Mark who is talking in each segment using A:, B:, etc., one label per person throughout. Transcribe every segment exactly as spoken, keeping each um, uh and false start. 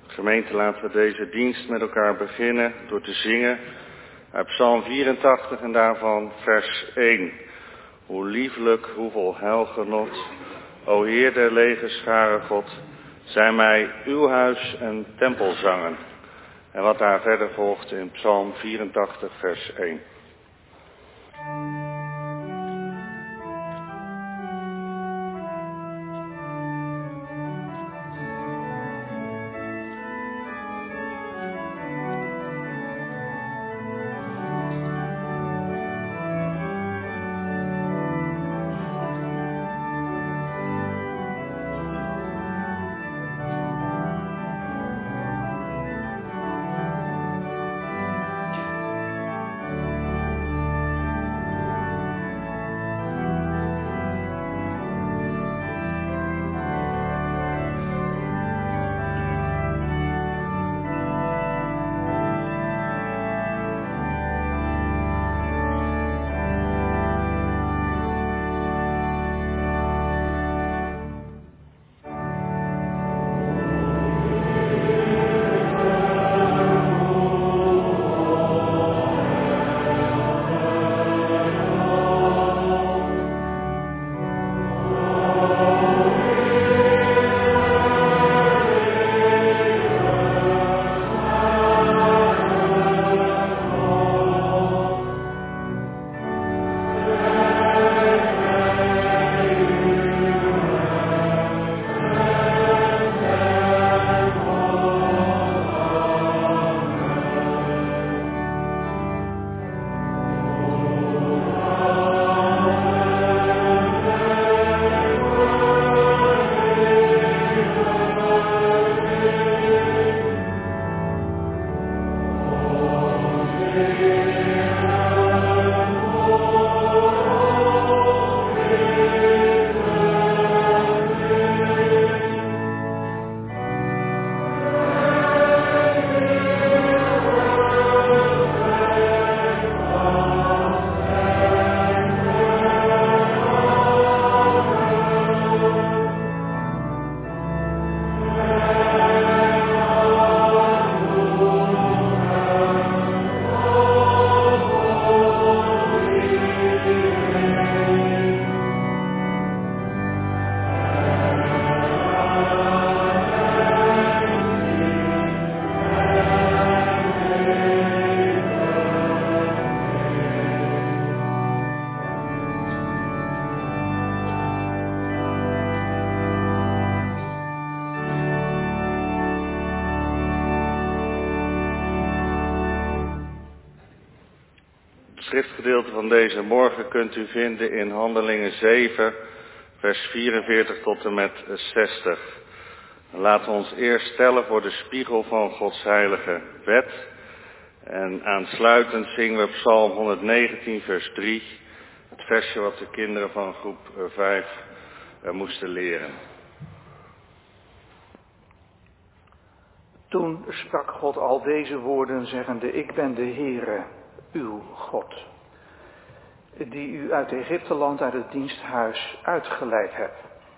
A: Gemeente, laten we deze dienst met elkaar beginnen door te zingen uit Psalm vierentachtig en daarvan vers één. Hoe lieflijk, hoeveel heilgenot, o Heer der legerscharen God, zijn mij uw huis en tempelzangen. En wat daar verder volgt in Psalm vierentachtig vers één. Het schriftgedeelte van deze morgen kunt u vinden in Handelingen zeven, vers vierenveertig tot en met zestig. Laten we ons eerst stellen voor de spiegel van Gods heilige wet. En aansluitend zingen we Psalm honderdnegentien, vers drie, het versje wat de kinderen van groep vijf moesten leren.
B: Toen sprak God al deze woorden, zeggende: Ik ben de Heere, uw God, die u uit Egypteland, uit het diensthuis uitgeleid hebt.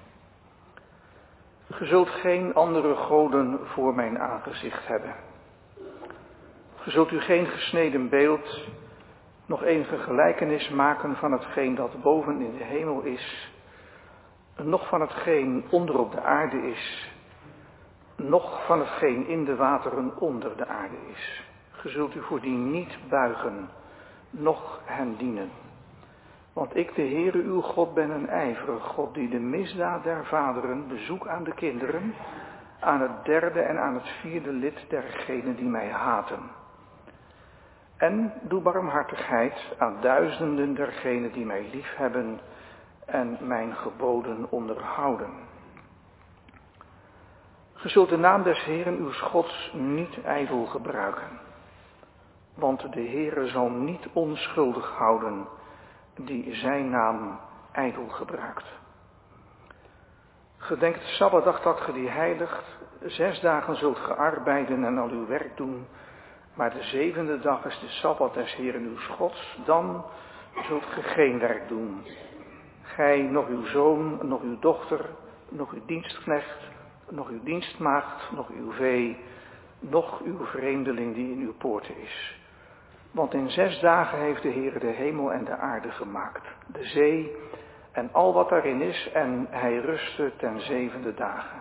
B: Ge zult geen andere goden voor mijn aangezicht hebben. Ge zult u geen gesneden beeld, nog enige gelijkenis maken van hetgeen dat boven in de hemel is, noch van hetgeen onder op de aarde is, noch van hetgeen in de wateren onder de aarde is. Ge zult u voor die niet buigen, noch hen dienen. Want ik, de Heere uw God, ben een ijverig God, die de misdaad der vaderen bezoek aan de kinderen, aan het derde en aan het vierde lid dergenen die mij haten. En doe barmhartigheid aan duizenden dergenen die mij liefhebben en mijn geboden onderhouden. Ge zult de naam des Heeren uws Gods niet ijdel gebruiken. Want de Heere zal niet onschuldig houden die zijn naam ijdel gebruikt. Gedenkt de Sabbatdag dat ge die heiligt. Zes dagen zult ge arbeiden en al uw werk doen. Maar de zevende dag is de Sabbat des Heeren uws Gods. Dan zult ge geen werk doen. Gij, nog uw zoon, nog uw dochter, nog uw dienstknecht, nog uw dienstmaagd, nog uw vee, noch uw vreemdeling die in uw poorten is. Want in zes dagen heeft de Heer de hemel en de aarde gemaakt, de zee en al wat daarin is, en hij rustte ten zevende dagen.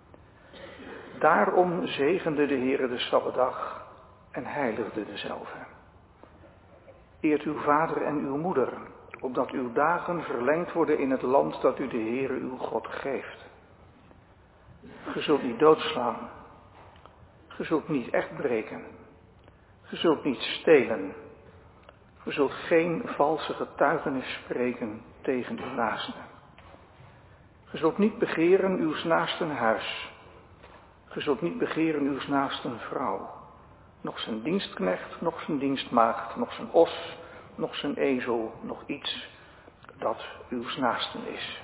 B: Daarom zegende de Heer de Sabbatdag en heiligde dezelve. Eert uw vader en uw moeder, opdat uw dagen verlengd worden in het land dat u de Heere uw God geeft. Ge zult niet doodslaan. Ge zult niet echt breken. Ge zult niet stelen. Ge zult geen valse getuigenis spreken tegen uw naaste. Ge zult niet begeren uws naasten huis. Ge zult niet begeren uws naasten vrouw. Nog zijn dienstknecht, nog zijn dienstmaagd, nog zijn os, nog zijn ezel, nog iets dat uws naasten is.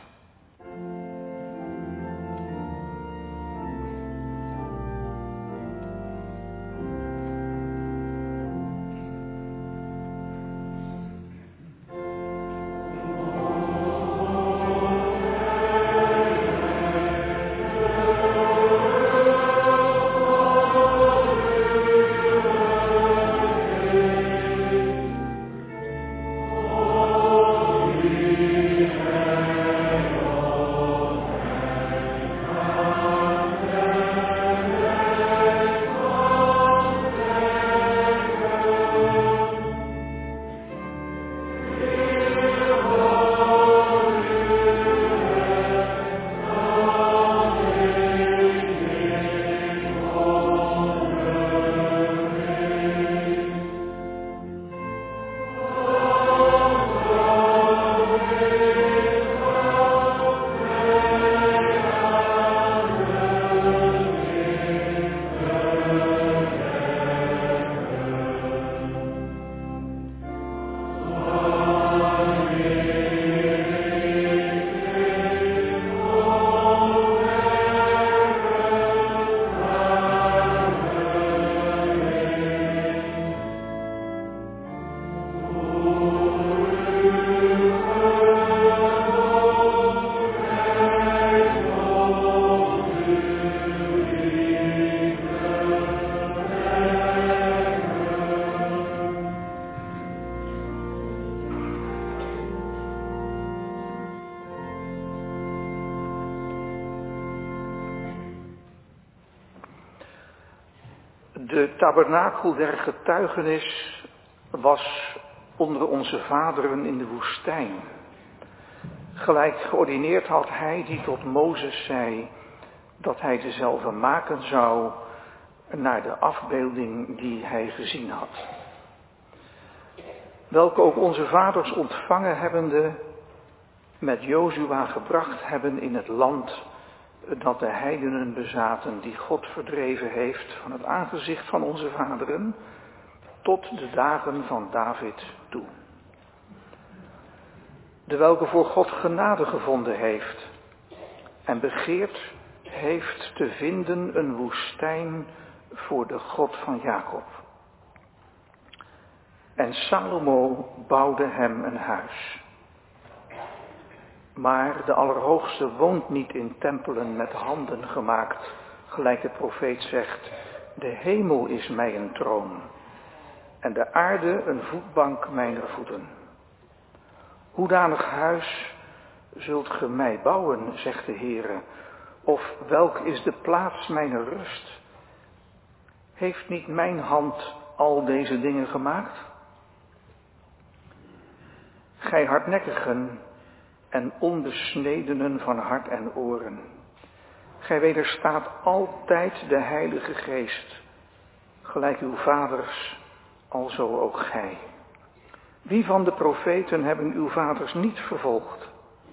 B: De tabernakel der getuigenis was onder onze vaderen in de woestijn. Gelijk geordineerd had hij die tot Mozes zei dat hij dezelfde maken zou naar de afbeelding die hij gezien had. Welke ook onze vaders ontvangen hebbende met Jozua gebracht hebben in het land dat de heidenen bezaten, die God verdreven heeft van het aangezicht van onze vaderen, tot de dagen van David toe. De welke voor God genade gevonden heeft en begeerd heeft te vinden een woestijn voor de God van Jacob. En Salomo bouwde hem een huis. Maar de Allerhoogste woont niet in tempelen met handen gemaakt, gelijk de profeet zegt, de hemel is mij een troon en de aarde een voetbank mijner voeten. Hoedanig huis zult ge mij bouwen, zegt de Heere, of welk is de plaats mijner rust? Heeft niet mijn hand al deze dingen gemaakt? Gij hardnekkigen en onbesnedenen van hart en oren, gij wederstaat altijd de Heilige Geest, gelijk uw vaders, alzo ook gij. Wie van de profeten hebben uw vaders niet vervolgd?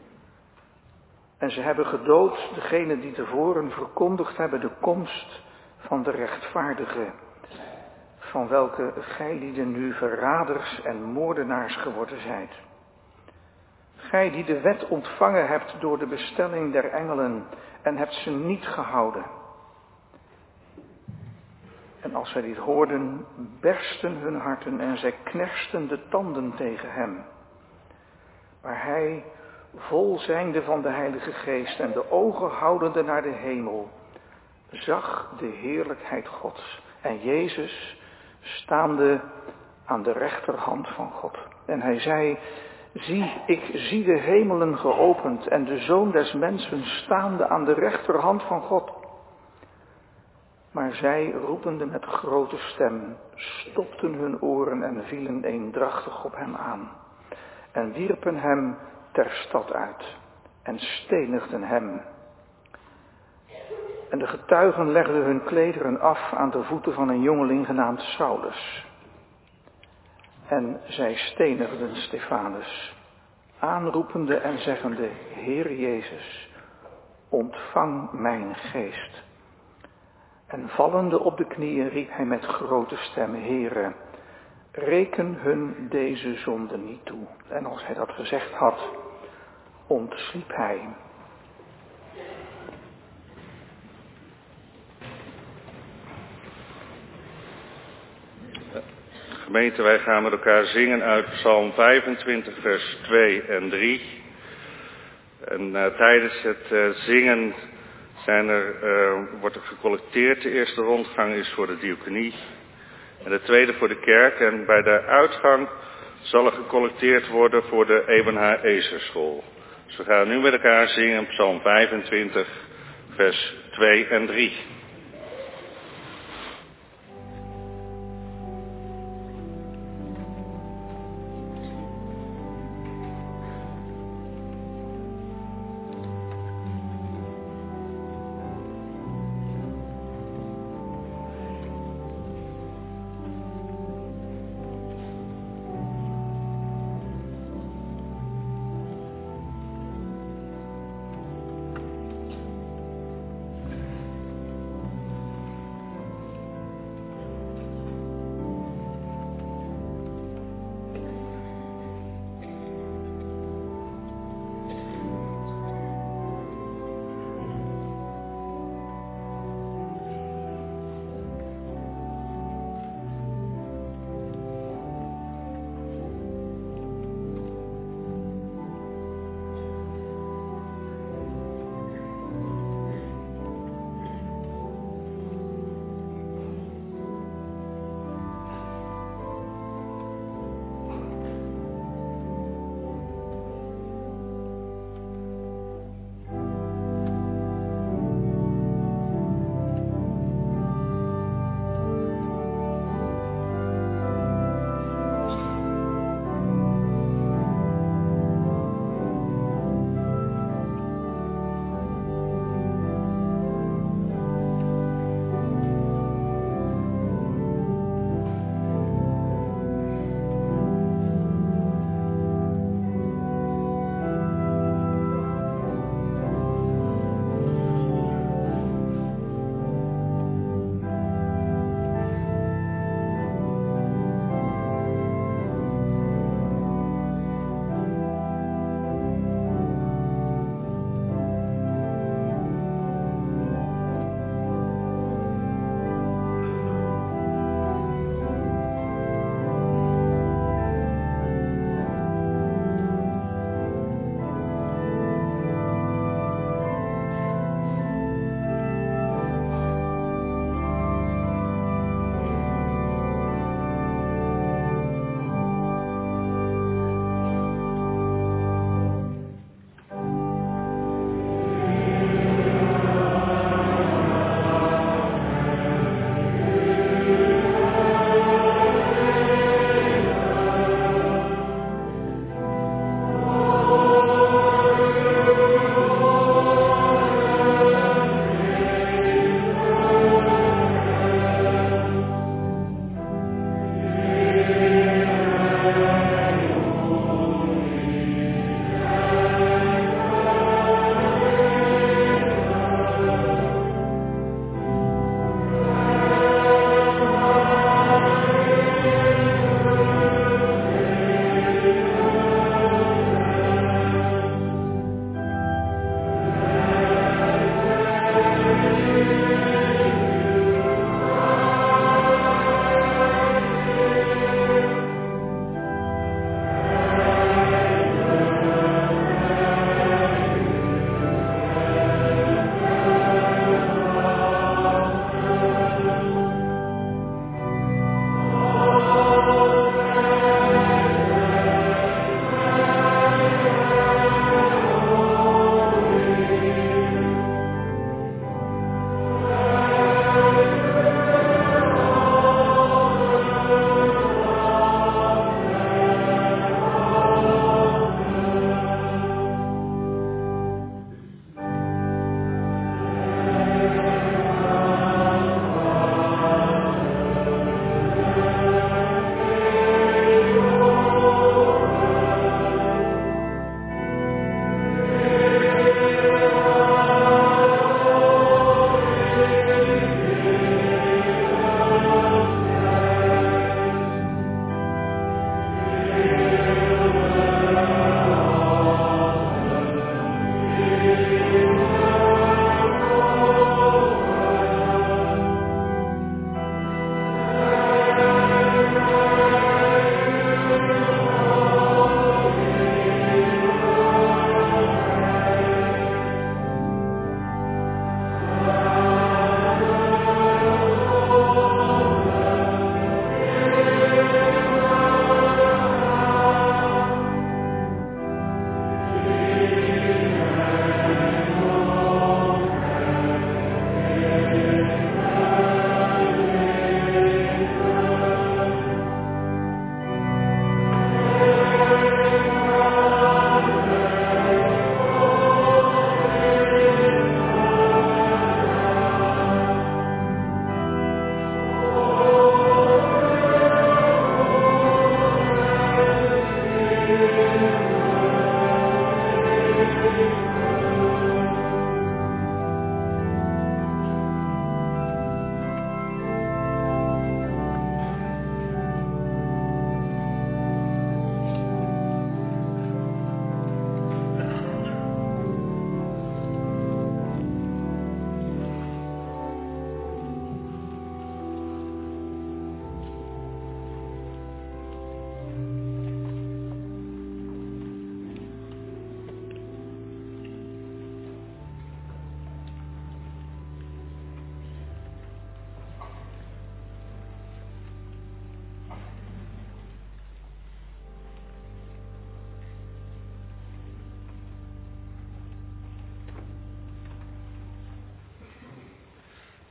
B: En ze hebben gedood degene die tevoren verkondigd hebben de komst van de rechtvaardige, van welke gij lieden nu verraders en moordenaars geworden zijt. Gij die de wet ontvangen hebt door de bestelling der engelen en hebt ze niet gehouden. En als zij dit hoorden, bersten hun harten en zij knersten de tanden tegen hem. Maar hij, vol zijnde van de Heilige Geest en de ogen houdende naar de hemel, zag de heerlijkheid Gods En Jezus staande aan de rechterhand van God. En hij zei, zie, ik zie de hemelen geopend en de Zoon des Mensen staande aan de rechterhand van God. Maar zij, roepende met grote stem, stopten hun oren en vielen eendrachtig op hem aan. En wierpen hem ter stad uit en stenigden hem. En de getuigen legden hun klederen af aan de voeten van een jongeling genaamd Saulus. En zij stenigden Stefanus, aanroepende en zeggende, Heer Jezus, ontvang mijn geest. En vallende op de knieën riep hij met grote stem, Heere, reken hun deze zonde niet toe. En als hij dat gezegd had, ontsliep hij.
A: Gemeente, wij gaan met elkaar zingen uit Psalm vijfentwintig, vers twee en drie. En uh, tijdens het uh, zingen zijn er, uh, wordt er gecollecteerd. De eerste rondgang is voor de diaconie en de tweede voor de kerk. En bij de uitgang zal er gecollecteerd worden voor de Ebenhaar Ezerschool. Dus we gaan nu met elkaar zingen Psalm vijfentwintig, vers twee en drie.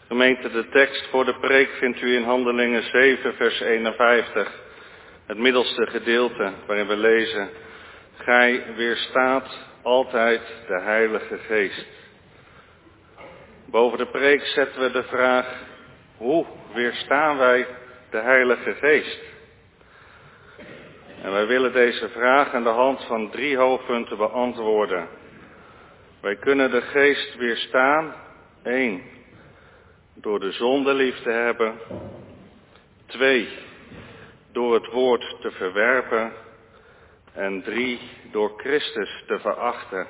A: Gemeente, de tekst voor de preek vindt u in Handelingen zeven, vers eenenvijftig. Het middelste gedeelte waarin we lezen: Gij weerstaat altijd de Heilige Geest. Boven de preek zetten we de vraag: hoe weerstaan wij de Heilige Geest? En wij willen deze vraag aan de hand van drie hoofdpunten beantwoorden. Wij kunnen de Geest weerstaan: één, door de zonde lief te hebben. Twee, door het woord te verwerpen. En drie, door Christus te verachten.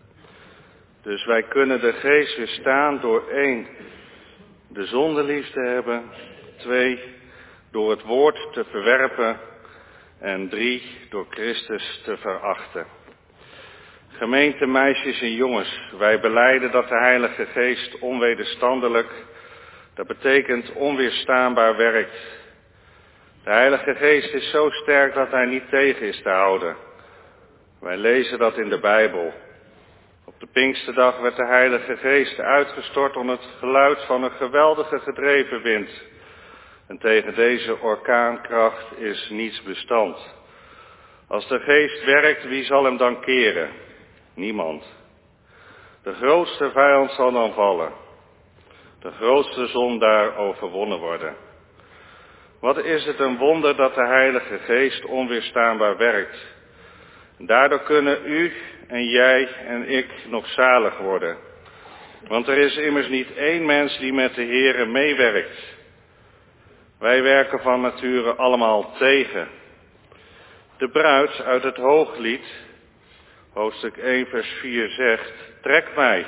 A: Dus wij kunnen de Geest weerstaan door één, de zonde lief te hebben. Twee, door het woord te verwerpen. En drie, door Christus te verachten. Gemeente, meisjes en jongens, wij belijden dat de Heilige Geest onwederstandelijk, dat betekent onweerstaanbaar, werkt. De Heilige Geest is zo sterk dat hij niet tegen is te houden. Wij lezen dat in de Bijbel. Op de Pinksterdag werd de Heilige Geest uitgestort onder het geluid van een geweldige gedreven wind. En tegen deze orkaankracht is niets bestand. Als de Geest werkt, wie zal hem dan keren? Niemand. De grootste vijand zal dan vallen. De grootste zondaar overwonnen worden. Wat is het een wonder dat de Heilige Geest onweerstaanbaar werkt. Daardoor kunnen u en jij en ik nog zalig worden. Want er is immers niet één mens die met de Here meewerkt. Wij werken van nature allemaal tegen. De bruid uit het Hooglied, hoofdstuk één vers vier zegt: trek mij.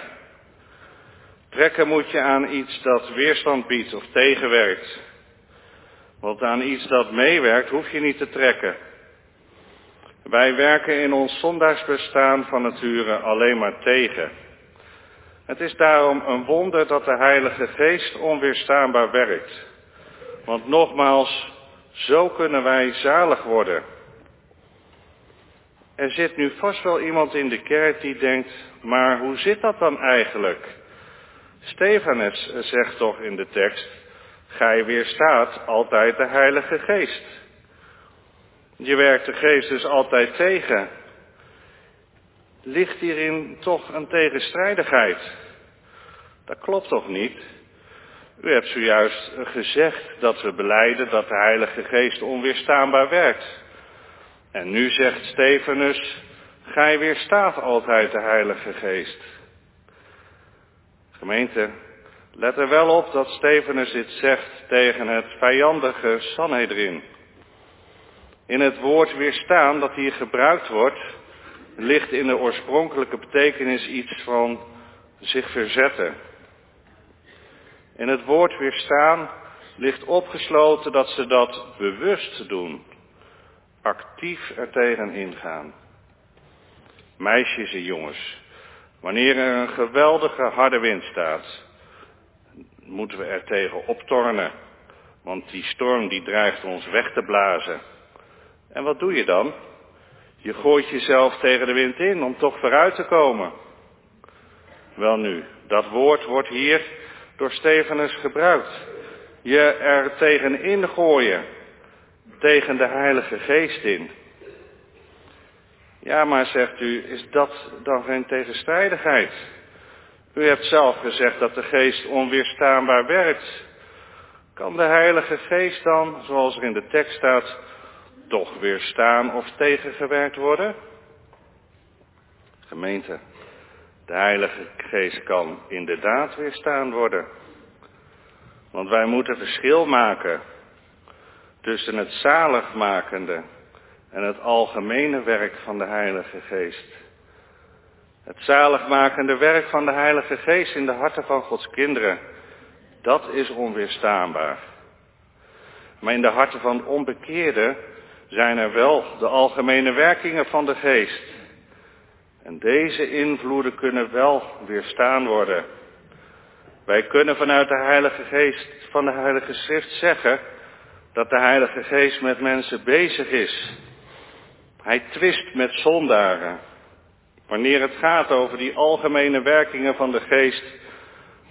A: Trekken moet je aan iets dat weerstand biedt of tegenwerkt. Want aan iets dat meewerkt hoef je niet te trekken. Wij werken in ons zondaarsbestaan van nature alleen maar tegen. Het is daarom een wonder dat de Heilige Geest onweerstaanbaar werkt. Want nogmaals, zo kunnen wij zalig worden. Er zit nu vast wel iemand in de kerk die denkt: maar hoe zit dat dan eigenlijk? Stefanus zegt toch in de tekst: gij weerstaat altijd de Heilige Geest. Je werkt de Geest dus altijd tegen. Ligt hierin toch een tegenstrijdigheid? Dat klopt toch niet? U hebt zojuist gezegd dat we belijden dat de Heilige Geest onweerstaanbaar werkt. En nu zegt Stefanus: gij weerstaat altijd de Heilige Geest. Gemeente, let er wel op dat Stefanus dit zegt tegen het vijandige Sanhedrin. In het woord weerstaan dat hier gebruikt wordt, ligt in de oorspronkelijke betekenis iets van zich verzetten. In het woord weerstaan ligt opgesloten dat ze dat bewust doen, actief ertegen ingaan. Meisjes en jongens, wanneer er een geweldige harde wind staat, moeten we er tegen optornen, want die storm die dreigt ons weg te blazen. En wat doe je dan? Je gooit jezelf tegen de wind in om toch vooruit te komen. Welnu, dat woord wordt hier door Stefanus gebruikt. Je er tegenin gooien, tegen de Heilige Geest in. Ja, maar zegt u, is dat dan geen tegenstrijdigheid? U hebt zelf gezegd dat de Geest onweerstaanbaar werkt. Kan de Heilige Geest dan, zoals er in de tekst staat, toch weerstaan of tegengewerkt worden? Gemeente, de Heilige Geest kan inderdaad weerstaan worden. Want wij moeten verschil maken tussen het zaligmakende en het algemene werk van de Heilige Geest. Het zaligmakende werk van de Heilige Geest in de harten van Gods kinderen, dat is onweerstaanbaar. Maar in de harten van onbekeerden zijn er wel de algemene werkingen van de Geest. En deze invloeden kunnen wel weerstaan worden. Wij kunnen vanuit de Heilige Geest, van de Heilige Schrift zeggen dat de Heilige Geest met mensen bezig is. Hij twist met zondaren. Wanneer het gaat over die algemene werkingen van de Geest,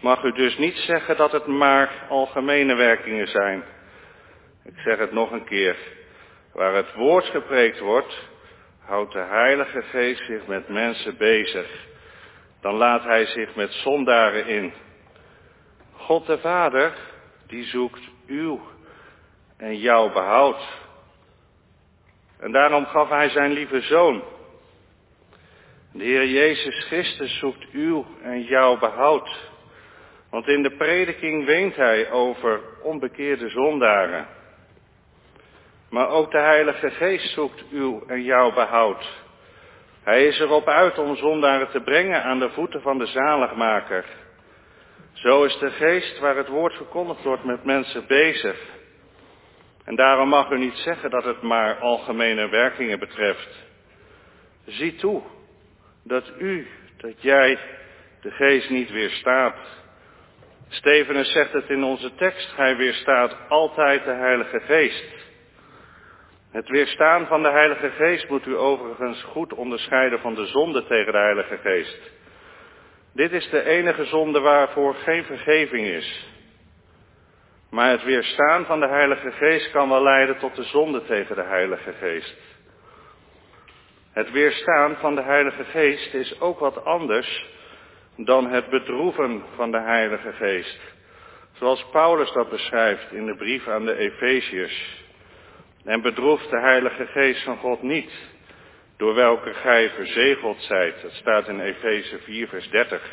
A: mag u dus niet zeggen dat het maar algemene werkingen zijn. Ik zeg het nog een keer. Waar het woord gepreekt wordt, houdt de Heilige Geest zich met mensen bezig. Dan laat hij zich met zondaren in. God de Vader, die zoekt uw en jouw behoud. En daarom gaf hij zijn lieve Zoon. De Heer Jezus Christus zoekt uw en jouw behoud. Want in de prediking weent hij over onbekeerde zondaren. Maar ook de Heilige Geest zoekt uw en jouw behoud. Hij is erop uit om zondaren te brengen aan de voeten van de zaligmaker. Zo is de Geest waar het woord verkondigd wordt met mensen bezig. En daarom mag u niet zeggen dat het maar algemene werkingen betreft. Zie toe dat u, dat jij de Geest niet weerstaat. Stefanus zegt het in onze tekst, hij weerstaat altijd de Heilige Geest. Het weerstaan van de Heilige Geest moet u overigens goed onderscheiden van de zonde tegen de Heilige Geest. Dit is de enige zonde waarvoor geen vergeving is. Maar het weerstaan van de Heilige Geest kan wel leiden tot de zonde tegen de Heilige Geest. Het weerstaan van de Heilige Geest is ook wat anders dan het bedroeven van de Heilige Geest. Zoals Paulus dat beschrijft in de brief aan de Efeziërs. En bedroeft de Heilige Geest van God niet, door welke gij verzegeld zijt. Dat staat in Efeze vier vers dertig.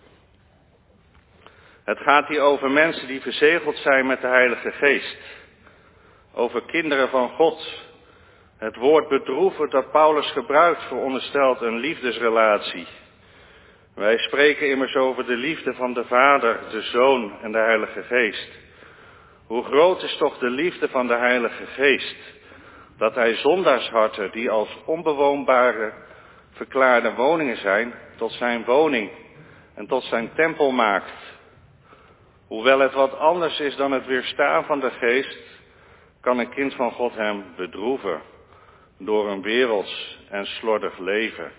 A: Het gaat hier over mensen die verzegeld zijn met de Heilige Geest. Over kinderen van God. Het woord bedroeven dat Paulus gebruikt veronderstelt een liefdesrelatie. Wij spreken immers over de liefde van de Vader, de Zoon en de Heilige Geest. Hoe groot is toch de liefde van de Heilige Geest, dat hij zondaarsharten die als onbewoonbare verklaarde woningen zijn, tot zijn woning en tot zijn tempel maakt. Hoewel het wat anders is dan het weerstaan van de Geest, kan een kind van God hem bedroeven door een werelds en slordig leven.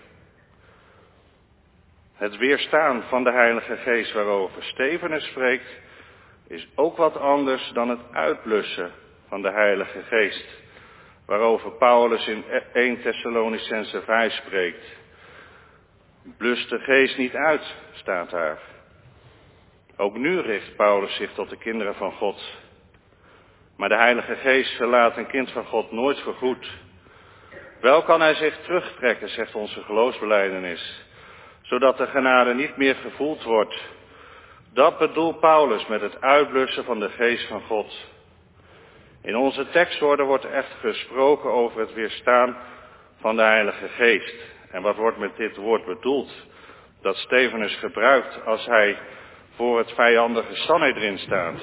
A: Het weerstaan van de Heilige Geest waarover Stefanus spreekt, is ook wat anders dan het uitblussen van de Heilige Geest, waarover Paulus in eerste Thessalonicenzen vijf spreekt. Blus de Geest niet uit, staat daar. Ook nu richt Paulus zich tot de kinderen van God. Maar de Heilige Geest verlaat een kind van God nooit voorgoed. Wel kan hij zich terugtrekken, zegt onze geloofsbelijdenis, zodat de genade niet meer gevoeld wordt. Dat bedoelt Paulus met het uitblussen van de Geest van God. In onze tekstwoorden wordt echt gesproken over het weerstaan van de Heilige Geest. En wat wordt met dit woord bedoeld? Dat Stefanus gebruikt als hij voor het vijandige Sanhedrin staat.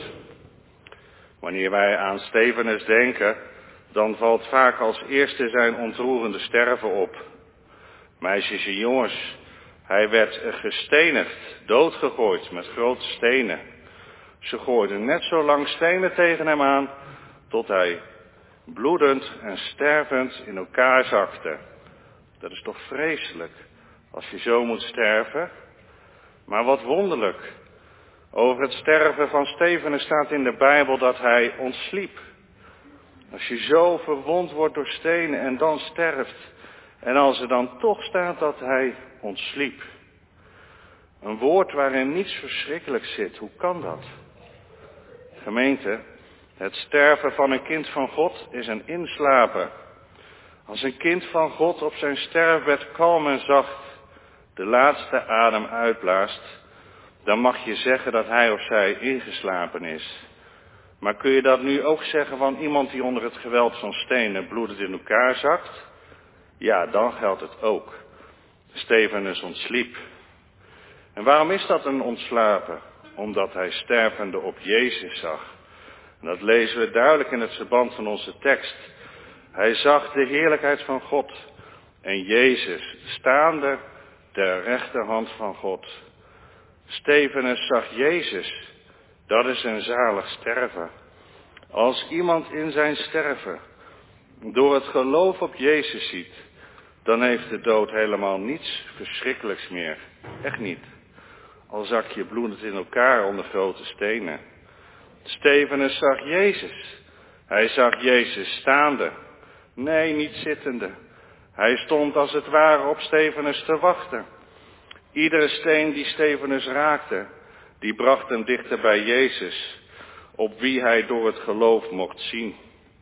A: Wanneer wij aan Stefanus denken, dan valt vaak als eerste zijn ontroerende sterven op. Meisjes en jongens, hij werd gestenigd, doodgegooid met grote stenen. Ze gooiden net zo lang stenen tegen hem aan, tot hij bloedend en stervend in elkaar zakte. Dat is toch vreselijk, als je zo moet sterven? Maar wat wonderlijk. Over het sterven van Stefanus staat in de Bijbel dat hij ontsliep. Als je zo verwond wordt door stenen en dan sterft. En als er dan toch staat dat hij ontsliep. Een woord waarin niets verschrikkelijks zit. Hoe kan dat? Gemeente, het sterven van een kind van God is een inslapen. Als een kind van God op zijn sterfbed kalm en zacht de laatste adem uitblaast, dan mag je zeggen dat hij of zij ingeslapen is. Maar kun je dat nu ook zeggen van iemand die onder het geweld van stenen bloedend in elkaar zakt? Ja, dan geldt het ook. Stefanus ontsliep. En waarom is dat een ontslapen? Omdat hij stervende op Jezus zag. En dat lezen we duidelijk in het verband van onze tekst. Hij zag de heerlijkheid van God en Jezus staande ter rechterhand van God. Stefanus zag Jezus. Dat is een zalig sterven. Als iemand in zijn sterven door het geloof op Jezus ziet, dan heeft de dood helemaal niets verschrikkelijks meer. Echt niet. al zak je bloedend in elkaar onder grote stenen. Stefanus zag Jezus. Hij zag Jezus staande. Nee, niet zittende. Hij stond als het ware op Stefanus te wachten. Iedere steen die Stefanus raakte, die bracht hem dichter bij Jezus, op wie hij door het geloof mocht zien.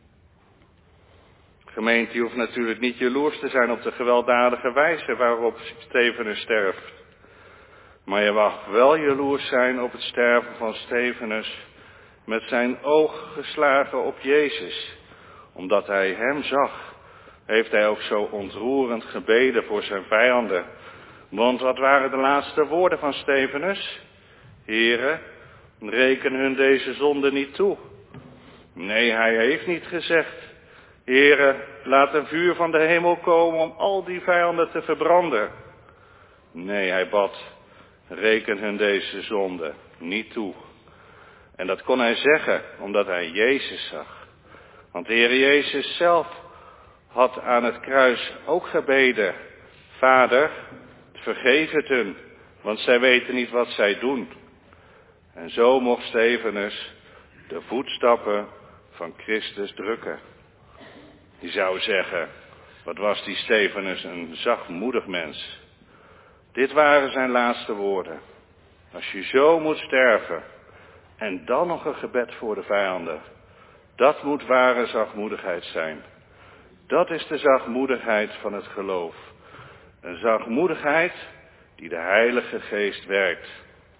A: Gemeente, je hoeft natuurlijk niet jaloers te zijn op de gewelddadige wijze waarop Stefanus sterft. Maar je mag wel jaloers zijn op het sterven van Stefanus met zijn oog geslagen op Jezus. Omdat hij hem zag, heeft hij ook zo ontroerend gebeden voor zijn vijanden. Want wat waren de laatste woorden van Stefanus? Heere, reken hun deze zonde niet toe. Nee, hij heeft niet gezegd: Heere, laat een vuur van de hemel komen om al die vijanden te verbranden. Nee, hij bad: reken hun deze zonde niet toe. En dat kon hij zeggen omdat hij Jezus zag. Want de Heer Jezus zelf had aan het kruis ook gebeden: Vader, vergeef het hun, want zij weten niet wat zij doen. En zo mocht Stefanus de voetstappen van Christus drukken. Je zou zeggen, wat was die Stefanus een zachtmoedig mens. Dit waren zijn laatste woorden. Als je zo moet sterven en dan nog een gebed voor de vijanden, dat moet ware zachtmoedigheid zijn. Dat is de zachtmoedigheid van het geloof. Een zachtmoedigheid die de Heilige Geest werkt.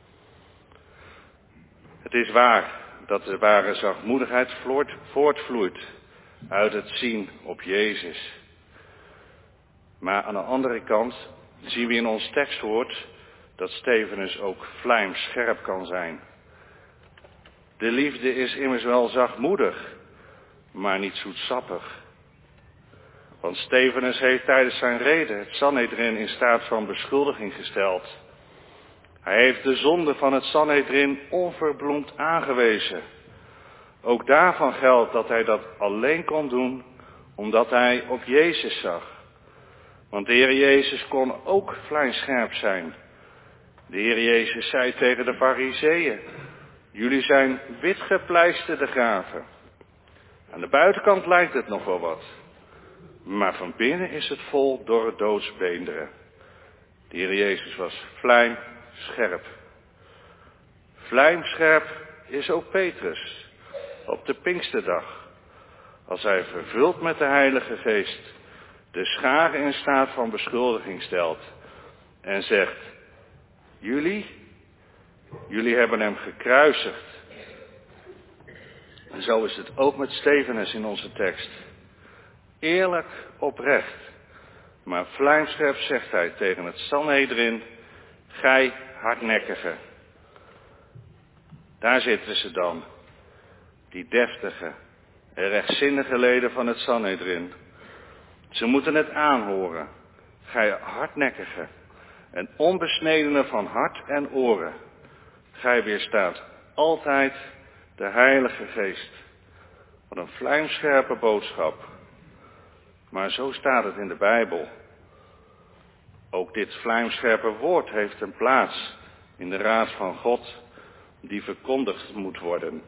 A: Het is waar dat de ware zachtmoedigheid voortvloeit uit het zien op Jezus. Maar aan de andere kant zien we in ons tekstwoord dat Stefanus ook vlijmscherp kan zijn. De liefde is immers wel zachtmoedig, maar niet zoetsappig. Want Stefanus heeft tijdens zijn rede het Sanhedrin in staat van beschuldiging gesteld. Hij heeft de zonde van het Sanhedrin onverbloemd aangewezen. Ook daarvan geldt dat hij dat alleen kon doen omdat hij op Jezus zag. Want de Heer Jezus kon ook vlijmscherp zijn. De Heer Jezus zei tegen de Farizeeën: jullie zijn witgepleisterde graven. Aan de buitenkant lijkt het nog wel wat. Maar van binnen is het vol dorre doodsbeenderen. De Heer Jezus was vlijmscherp. Vlijmscherp is ook Petrus op de Pinksterdag. Als hij vervuld met de Heilige Geest de scharen in staat van beschuldiging stelt en zegt: jullie, jullie hebben hem gekruisigd. En zo is het ook met Stefanus in onze tekst. Eerlijk, oprecht, maar vlijmscherp zegt hij tegen het Sanhedrin: gij hardnekkige. Daar zitten ze dan, die deftige en rechtzinnige leden van het Sanhedrin. Ze moeten het aanhoren, gij hardnekkige en onbesnedene van hart en oren. Gij weerstaat altijd de Heilige Geest. Wat een vlijmscherpe boodschap. Maar zo staat het in de Bijbel. Ook dit vlijmscherpe woord heeft een plaats in de raad van God die verkondigd moet worden.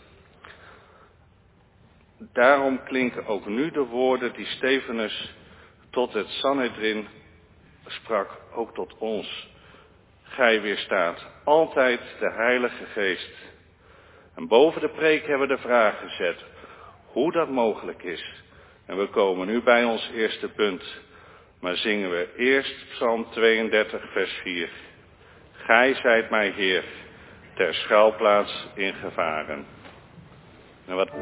A: Daarom klinken ook nu de woorden die Stefanus tot het Sanhedrin sprak, ook tot ons. Gij weerstaat altijd de Heilige Geest. En boven de preek hebben we de vraag gezet hoe dat mogelijk is. En we komen nu bij ons eerste punt. Maar zingen we eerst Psalm tweeëndertig vers vier. Gij zijt mij Heer, ter schuilplaats in gevaren. En wat...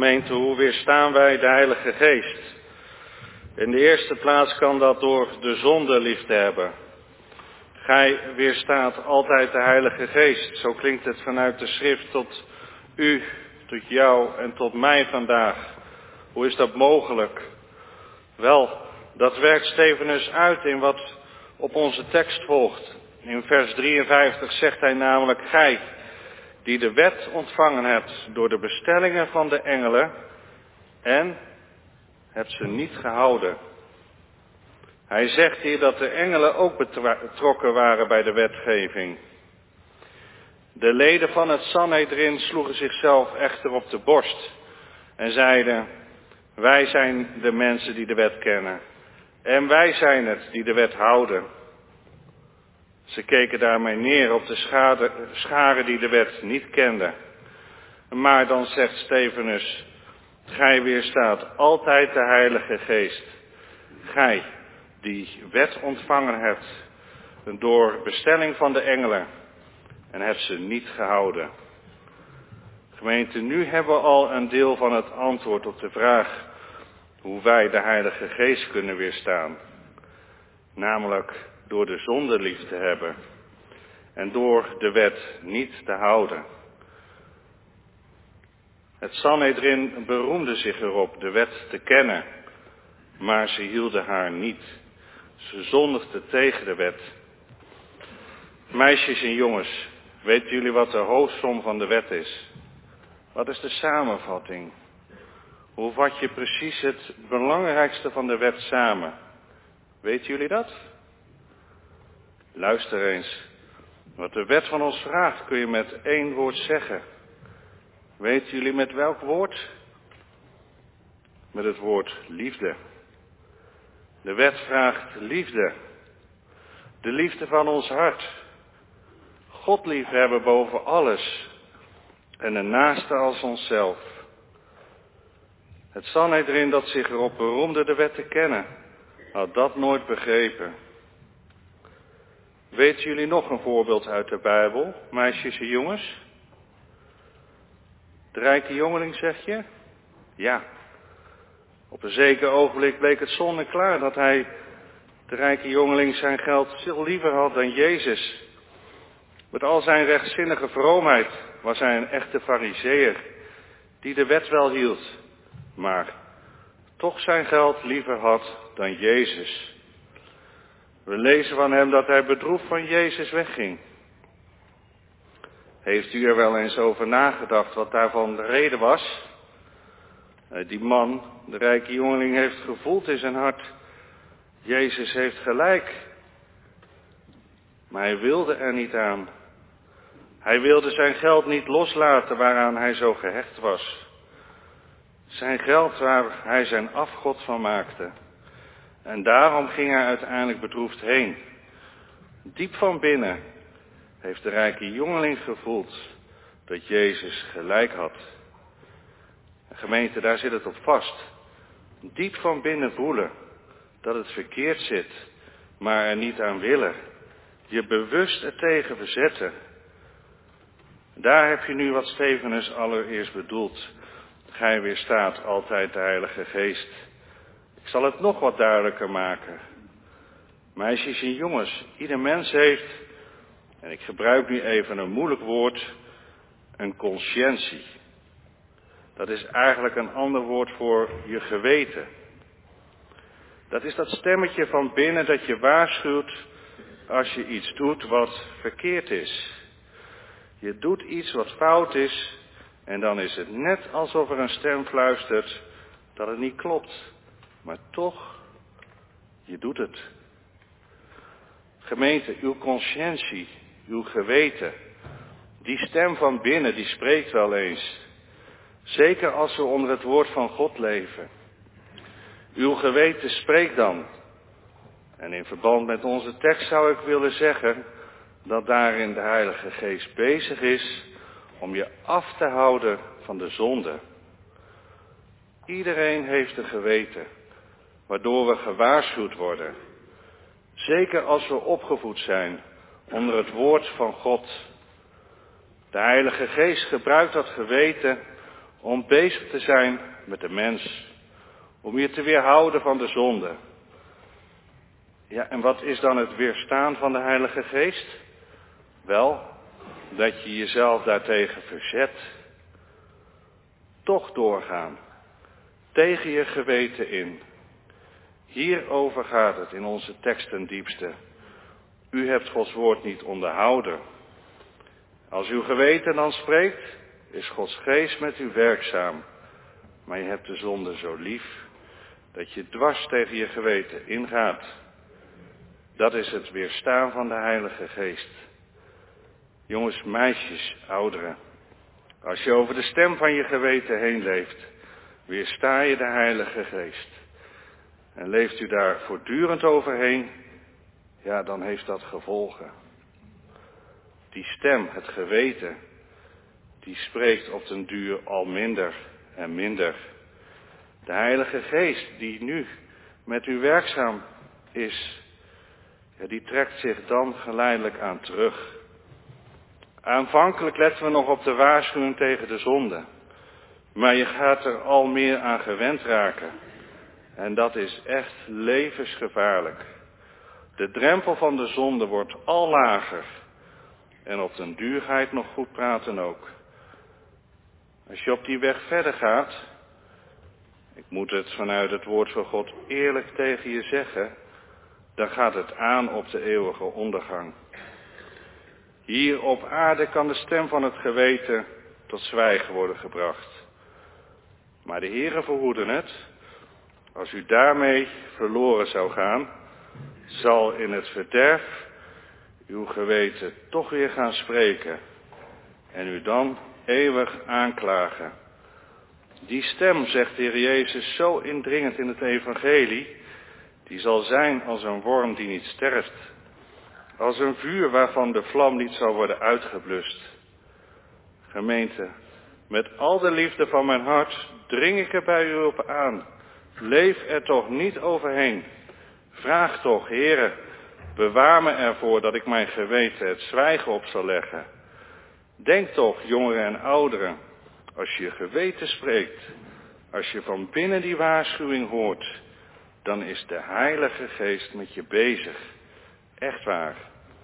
A: Gemeente, hoe weerstaan wij de Heilige Geest? In de eerste plaats kan dat door de zonde lief te hebben. Gij weerstaat altijd de Heilige Geest. Zo klinkt het vanuit de schrift tot u, tot jou en tot mij vandaag. Hoe is dat mogelijk? Wel, dat werkt Stefanus uit in wat op onze tekst volgt. In vers drieënvijftig zegt hij namelijk: gij, die de wet ontvangen hebt door de bestellingen van de engelen en hebt ze niet gehouden. Hij zegt hier dat de engelen ook betrokken waren bij de wetgeving. De leden van het Sanhedrin sloegen zichzelf echter op de borst en zeiden: wij zijn de mensen die de wet kennen en wij zijn het die de wet houden. Ze keken daarmee neer op de schade, scharen die de wet niet kenden. Maar dan zegt Stefanus: gij weerstaat altijd de Heilige Geest. Gij, die wet ontvangen hebt door bestelling van de engelen en hebt ze niet gehouden. Gemeente, nu hebben we al een deel van het antwoord op de vraag hoe wij de Heilige Geest kunnen weerstaan. Namelijk door de zonde lief te hebben en door de wet niet te houden. Het Sanhedrin beroemde zich erop de wet te kennen, maar ze hielden haar niet. Ze zondigden tegen de wet. Meisjes en jongens, weten jullie wat de hoofdsom van de wet is? Wat is de samenvatting? Hoe vat je precies het belangrijkste van de wet samen? Weten jullie dat? Luister eens. Wat de wet van ons vraagt kun je met één woord zeggen. Weten jullie met welk woord? Met het woord liefde. De wet vraagt liefde. De liefde van ons hart. God liefhebben boven alles. En de naaste als onszelf. Het Sanhedrin dat zich erop beroemde de wet te kennen, had dat nooit begrepen. Weten jullie nog een voorbeeld uit de Bijbel, meisjes en jongens? De rijke jongeling, zeg je? Ja. Op een zeker ogenblik bleek het zonneklaar dat hij, de rijke jongeling, zijn geld veel liever had dan Jezus. Met al zijn rechtzinnige vroomheid was hij een echte farizeeër, die de wet wel hield, maar toch zijn geld liever had dan Jezus. We lezen van hem dat hij bedroefd van Jezus wegging. Heeft u er wel eens over nagedacht wat daarvan de reden was? Die man, de rijke jongeling, heeft gevoeld in zijn hart: Jezus heeft gelijk. Maar hij wilde er niet aan. Hij wilde zijn geld niet loslaten waaraan hij zo gehecht was. Zijn geld waar hij zijn afgod van maakte. En daarom ging hij uiteindelijk bedroefd heen. Diep van binnen heeft de rijke jongeling gevoeld dat Jezus gelijk had. En gemeente, daar zit het op vast. Diep van binnen voelen dat het verkeerd zit, maar er niet aan willen. Je bewust ertegen verzetten. Daar heb je nu wat Stefanus allereerst bedoelt. Gij weerstaat altijd de Heilige Geest. Ik zal het nog wat duidelijker maken. Meisjes en jongens, ieder mens heeft, en ik gebruik nu even een moeilijk woord, een conscientie. Dat is eigenlijk een ander woord voor je geweten. Dat is dat stemmetje van binnen dat je waarschuwt als je iets doet wat verkeerd is. Je doet iets wat fout is en dan is het net alsof er een stem fluistert dat het niet klopt. Maar toch, je doet het. Gemeente, uw conscientie, uw geweten, die stem van binnen, die spreekt wel eens. Zeker als we onder het woord van God leven. Uw geweten spreekt dan. En in verband met onze tekst zou ik willen zeggen dat daarin de Heilige Geest bezig is om je af te houden van de zonde. Iedereen heeft een geweten, waardoor we gewaarschuwd worden. Zeker als we opgevoed zijn onder het woord van God. De Heilige Geest gebruikt dat geweten om bezig te zijn met de mens, om je te weerhouden van de zonde. Ja, en wat is dan het weerstaan van de Heilige Geest? Wel, dat je jezelf daartegen verzet. Toch doorgaan, tegen je geweten in. Hierover gaat het in onze tekst ten diepste. U hebt Gods woord niet onderhouden. Als uw geweten dan spreekt, is Gods geest met u werkzaam. Maar je hebt de zonde zo lief, dat je dwars tegen je geweten ingaat. Dat is het weerstaan van de Heilige Geest. Jongens, meisjes, ouderen. Als je over de stem van je geweten heen leeft, weersta je de Heilige Geest. En leeft u daar voortdurend overheen, ja, dan heeft dat gevolgen. Die stem, het geweten, die spreekt op den duur al minder en minder. De Heilige Geest die nu met u werkzaam is, ja, die trekt zich dan geleidelijk aan terug. Aanvankelijk letten we nog op de waarschuwing tegen de zonde. Maar je gaat er al meer aan gewend raken. En dat is echt levensgevaarlijk. De drempel van de zonde wordt al lager. En op den duur ga je het nog goed praten ook. Als je op die weg verder gaat, ik moet het vanuit het woord van God eerlijk tegen je zeggen, dan gaat het aan op de eeuwige ondergang. Hier op aarde kan de stem van het geweten tot zwijgen worden gebracht. Maar de Heere verhoede het, als u daarmee verloren zou gaan, zal in het verderf uw geweten toch weer gaan spreken en u dan eeuwig aanklagen. Die stem, zegt de Heer Jezus zo indringend in het evangelie, die zal zijn als een worm die niet sterft, als een vuur waarvan de vlam niet zal worden uitgeblust. Gemeente, met al de liefde van mijn hart dring ik er bij u op aan. Leef er toch niet overheen. Vraag toch, Heere, bewaar me ervoor dat ik mijn geweten het zwijgen op zal leggen. Denk toch, jongeren en ouderen, als je geweten spreekt, als je van binnen die waarschuwing hoort, dan is de Heilige Geest met je bezig. Echt waar.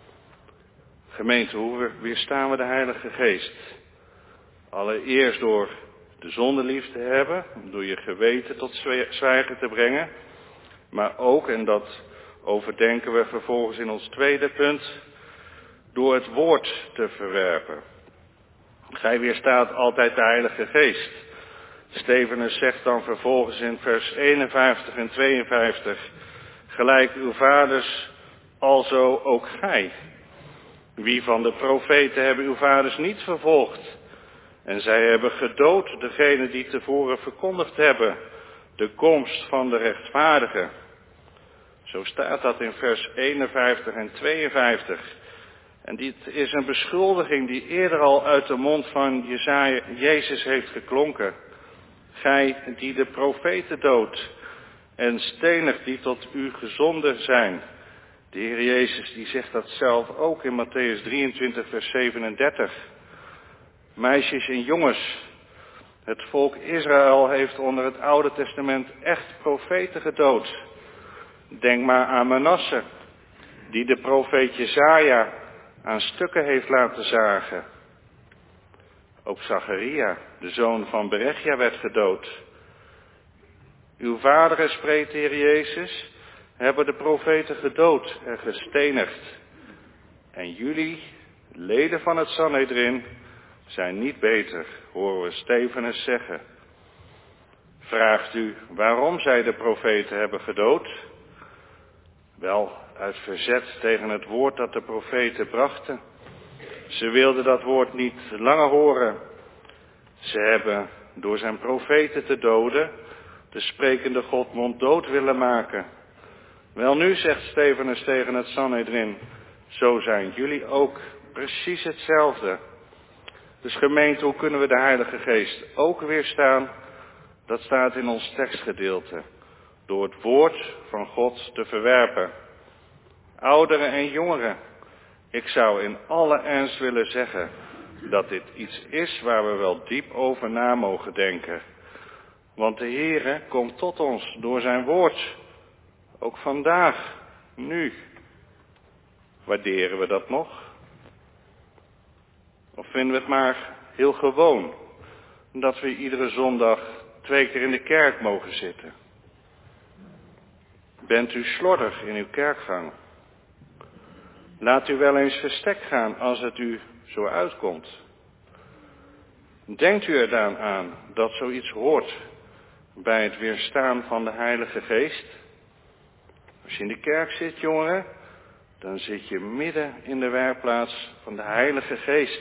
A: Gemeente, hoe weerstaan we de Heilige Geest? Allereerst door de zonde lief te hebben, door je geweten tot zwijgen te brengen. Maar ook, en dat overdenken we vervolgens in ons tweede punt, door het woord te verwerpen. Gij weerstaat altijd de Heilige Geest. Stefanus zegt dan vervolgens in vers eenenvijftig en tweeënvijftig, gelijk uw vaders, alzo ook gij. Wie van de profeten hebben uw vaders niet vervolgd? En zij hebben gedood degene die tevoren verkondigd hebben, de komst van de rechtvaardige. Zo staat dat in vers eenenvijftig en tweeënvijftig. En dit is een beschuldiging die eerder al uit de mond van Jesaja, Jezus heeft geklonken. Gij die de profeten doodt en stenigt die tot u gezonden zijn. De Heer Jezus die zegt dat zelf ook in Matthäus drieëntwintig vers zevenendertig. Meisjes en jongens, het volk Israël heeft onder het Oude Testament echt profeten gedood. Denk maar aan Manasse, die de profeet Jesaja aan stukken heeft laten zagen. Ook Zacharia, de zoon van Berechia, werd gedood. Uw vaderen, spreekt de Heer Jezus, hebben de profeten gedood en gestenigd. En jullie, leden van het Sanhedrin, zijn niet beter, horen we Stefanus zeggen. Vraagt u waarom zij de profeten hebben gedood? Wel, uit verzet tegen het woord dat de profeten brachten. Ze wilden dat woord niet langer horen. Ze hebben door zijn profeten te doden de sprekende God monddood willen maken. Wel nu, zegt Stefanus tegen het Sanhedrin, zo zijn jullie ook precies hetzelfde. Dus gemeente, hoe kunnen we de Heilige Geest ook weerstaan? Dat staat in ons tekstgedeelte. Door het woord van God te verwerpen. Ouderen en jongeren, ik zou in alle ernst willen zeggen, dat dit iets is waar we wel diep over na mogen denken. Want de Heere komt tot ons door zijn woord. Ook vandaag, nu. Waarderen we dat nog? Of vinden we het maar heel gewoon dat we iedere zondag twee keer in de kerk mogen zitten? Bent u slordig in uw kerkgang? Laat u wel eens verstek gaan als het u zo uitkomt. Denkt u er dan aan dat zoiets hoort bij het weerstaan van de Heilige Geest? Als je in de kerk zit, jongeren, dan zit je midden in de werkplaats van de Heilige Geest.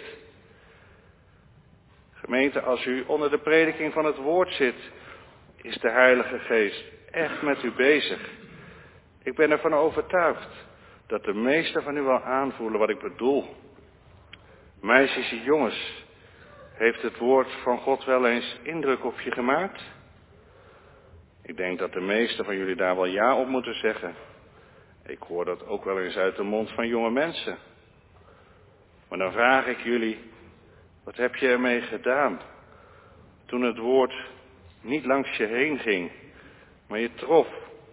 A: Gemeente, als u onder de prediking van het woord zit, is de Heilige Geest echt met u bezig. Ik ben ervan overtuigd dat de meesten van u wel aanvoelen wat ik bedoel. Meisjes en jongens, heeft het woord van God wel eens indruk op je gemaakt? Ik denk dat de meesten van jullie daar wel ja op moeten zeggen. Ik hoor dat ook wel eens uit de mond van jonge mensen. Maar dan vraag ik jullie, wat heb je ermee gedaan toen het woord niet langs je heen ging, maar je trof?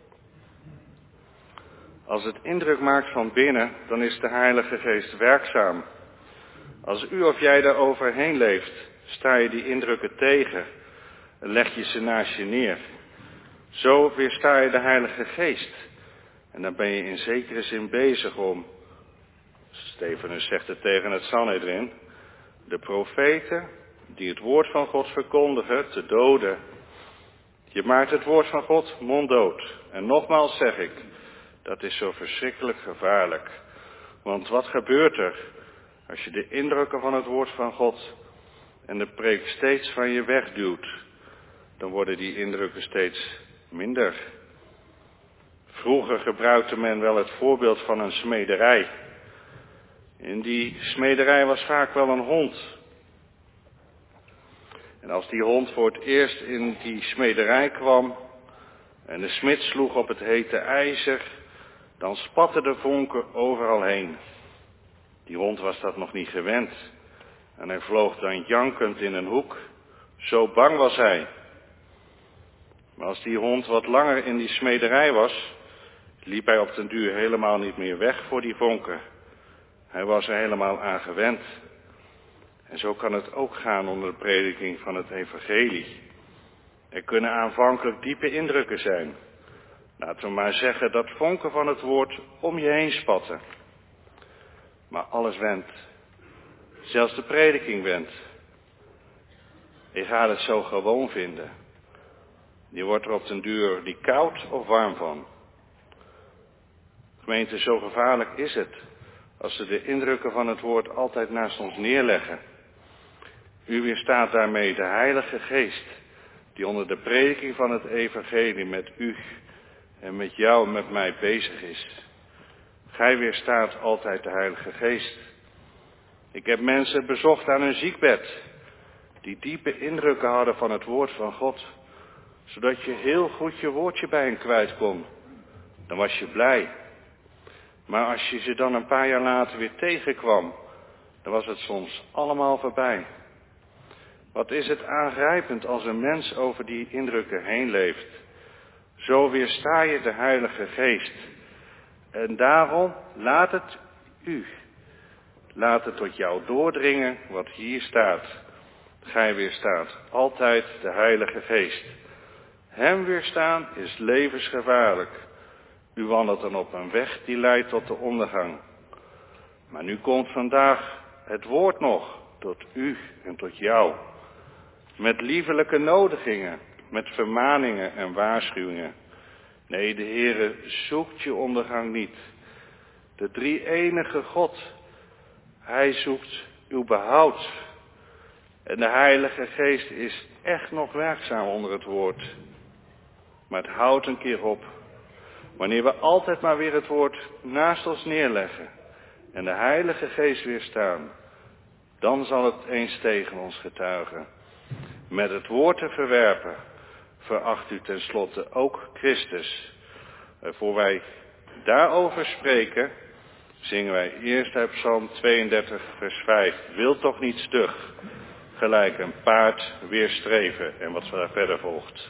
A: Als het indruk maakt van binnen, dan is de Heilige Geest werkzaam. Als u of jij daar overheen leeft, sta je die indrukken tegen en leg je ze naast je neer. Zo weersta je de Heilige Geest. En dan ben je in zekere zin bezig om, Stefanus zegt het tegen het Sanhedrin, de profeten die het woord van God verkondigen te doden. Je maakt het woord van God monddood. En nogmaals zeg ik, dat is zo verschrikkelijk gevaarlijk. Want wat gebeurt er als je de indrukken van het woord van God en de preek steeds van je wegduwt? Dan worden die indrukken steeds minder. Vroeger gebruikte men wel het voorbeeld van een smederij. In die smederij was vaak wel een hond. En als die hond voor het eerst in die smederij kwam en de smid sloeg op het hete ijzer, dan spatten de vonken overal heen. Die hond was dat nog niet gewend. En hij vloog dan jankend in een hoek. Zo bang was hij. Maar als die hond wat langer in die smederij was, liep hij op den duur helemaal niet meer weg voor die vonken. Hij was er helemaal aan gewend. En zo kan het ook gaan onder de prediking van het evangelie. Er kunnen aanvankelijk diepe indrukken zijn. Laten we maar zeggen dat vonken van het woord om je heen spatten. Maar alles wendt. Zelfs de prediking wendt. Je gaat het zo gewoon vinden. Je wordt er op den duur niet koud of warm van. Gemeente, zo gevaarlijk is het als ze de indrukken van het woord altijd naast ons neerleggen. U weerstaat daarmee de Heilige Geest, die onder de prediking van het evangelie met u en met jou en met mij bezig is. Gij weerstaat altijd de Heilige Geest. Ik heb mensen bezocht aan een ziekbed, die diepe indrukken hadden van het woord van God, zodat je heel goed je woordje bij hen kwijt kon. Dan was je blij. Maar als je ze dan een paar jaar later weer tegenkwam, dan was het soms allemaal voorbij. Wat is het aangrijpend als een mens over die indrukken heen leeft. Zo weersta je de Heilige Geest. En daarom laat het u, laat het tot jou doordringen wat hier staat. Gij weerstaat altijd de Heilige Geest. Hem weerstaan is levensgevaarlijk. U wandelt dan op een weg die leidt tot de ondergang. Maar nu komt vandaag het woord nog tot u en tot jou. Met liefelijke nodigingen, met vermaningen en waarschuwingen. Nee, de Heere zoekt je ondergang niet. De drie-enige God, Hij zoekt uw behoud. En de Heilige Geest is echt nog werkzaam onder het woord. Maar het houdt een keer op. Wanneer we altijd maar weer het woord naast ons neerleggen en de Heilige Geest weerstaan, dan zal het eens tegen ons getuigen. Met het woord te verwerpen, veracht u tenslotte ook Christus. Voor wij daarover spreken, zingen wij eerst uit Psalm tweeëndertig, vers vijf. Wil toch niet stug, gelijk een paard weerstreven. En wat daar verder volgt.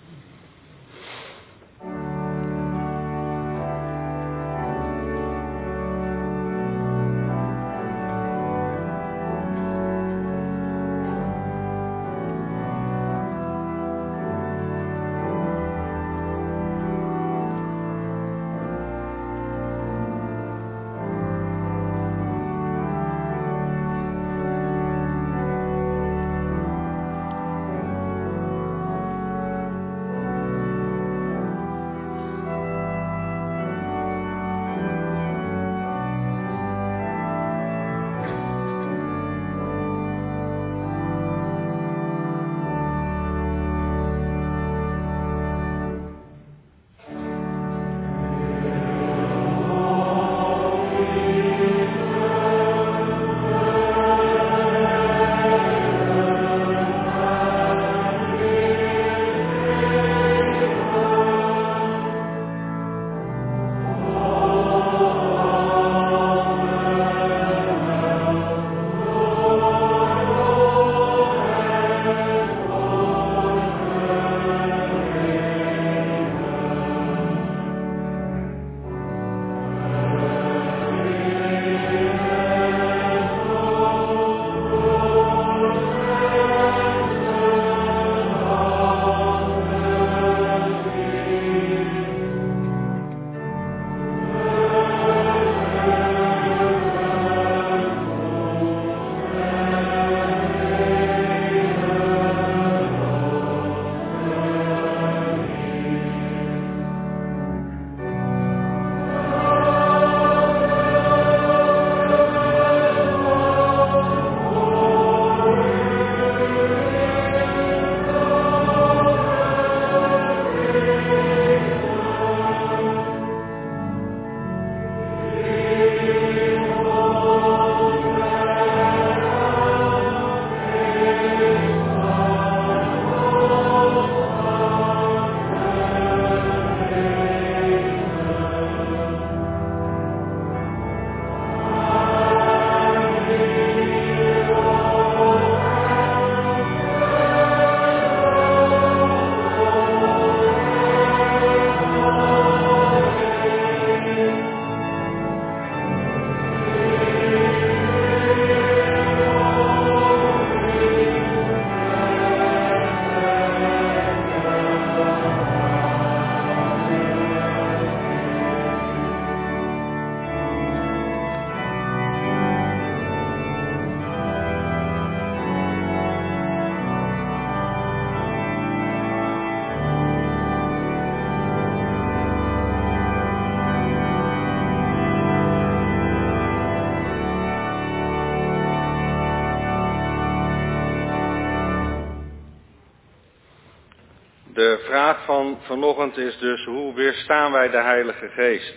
A: De vraag van vanochtend is dus, hoe weerstaan wij de Heilige Geest?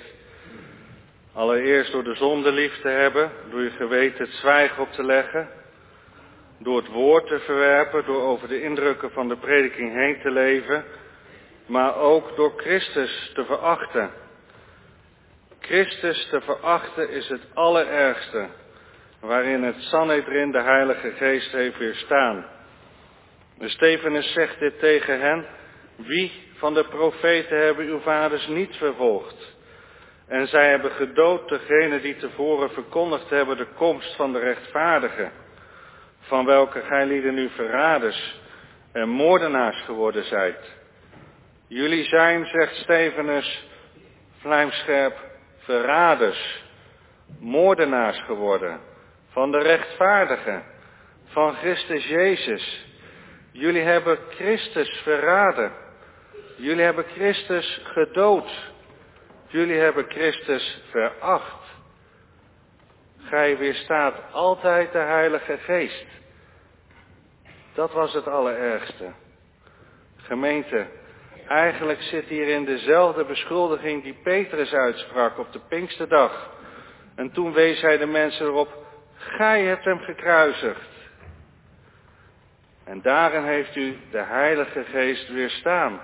A: Allereerst door de zonde lief te hebben, door je geweten het zwijgen op te leggen, door het woord te verwerpen, door over de indrukken van de prediking heen te leven, maar ook door Christus te verachten. Christus te verachten is het allerergste, waarin het Sanhedrin de Heilige Geest heeft weerstaan. De Stefanus zegt dit tegen hen: wie van de profeten hebben uw vaders niet vervolgd? En zij hebben gedood degene die tevoren verkondigd hebben de komst van de rechtvaardige, van welke gij lieden nu verraders en moordenaars geworden zijt. Jullie zijn, zegt Stefanus, vlijmscherp, verraders, moordenaars geworden, van de rechtvaardige, van Christus Jezus. Jullie hebben Christus verraden. Jullie hebben Christus gedood. Jullie hebben Christus veracht. Gij weerstaat altijd de Heilige Geest. Dat was het allerergste. Gemeente, eigenlijk zit hierin dezelfde beschuldiging die Petrus uitsprak op de Pinksterdag. En toen wees hij de mensen erop: gij hebt hem gekruisigd. En daarin heeft u de Heilige Geest weerstaan.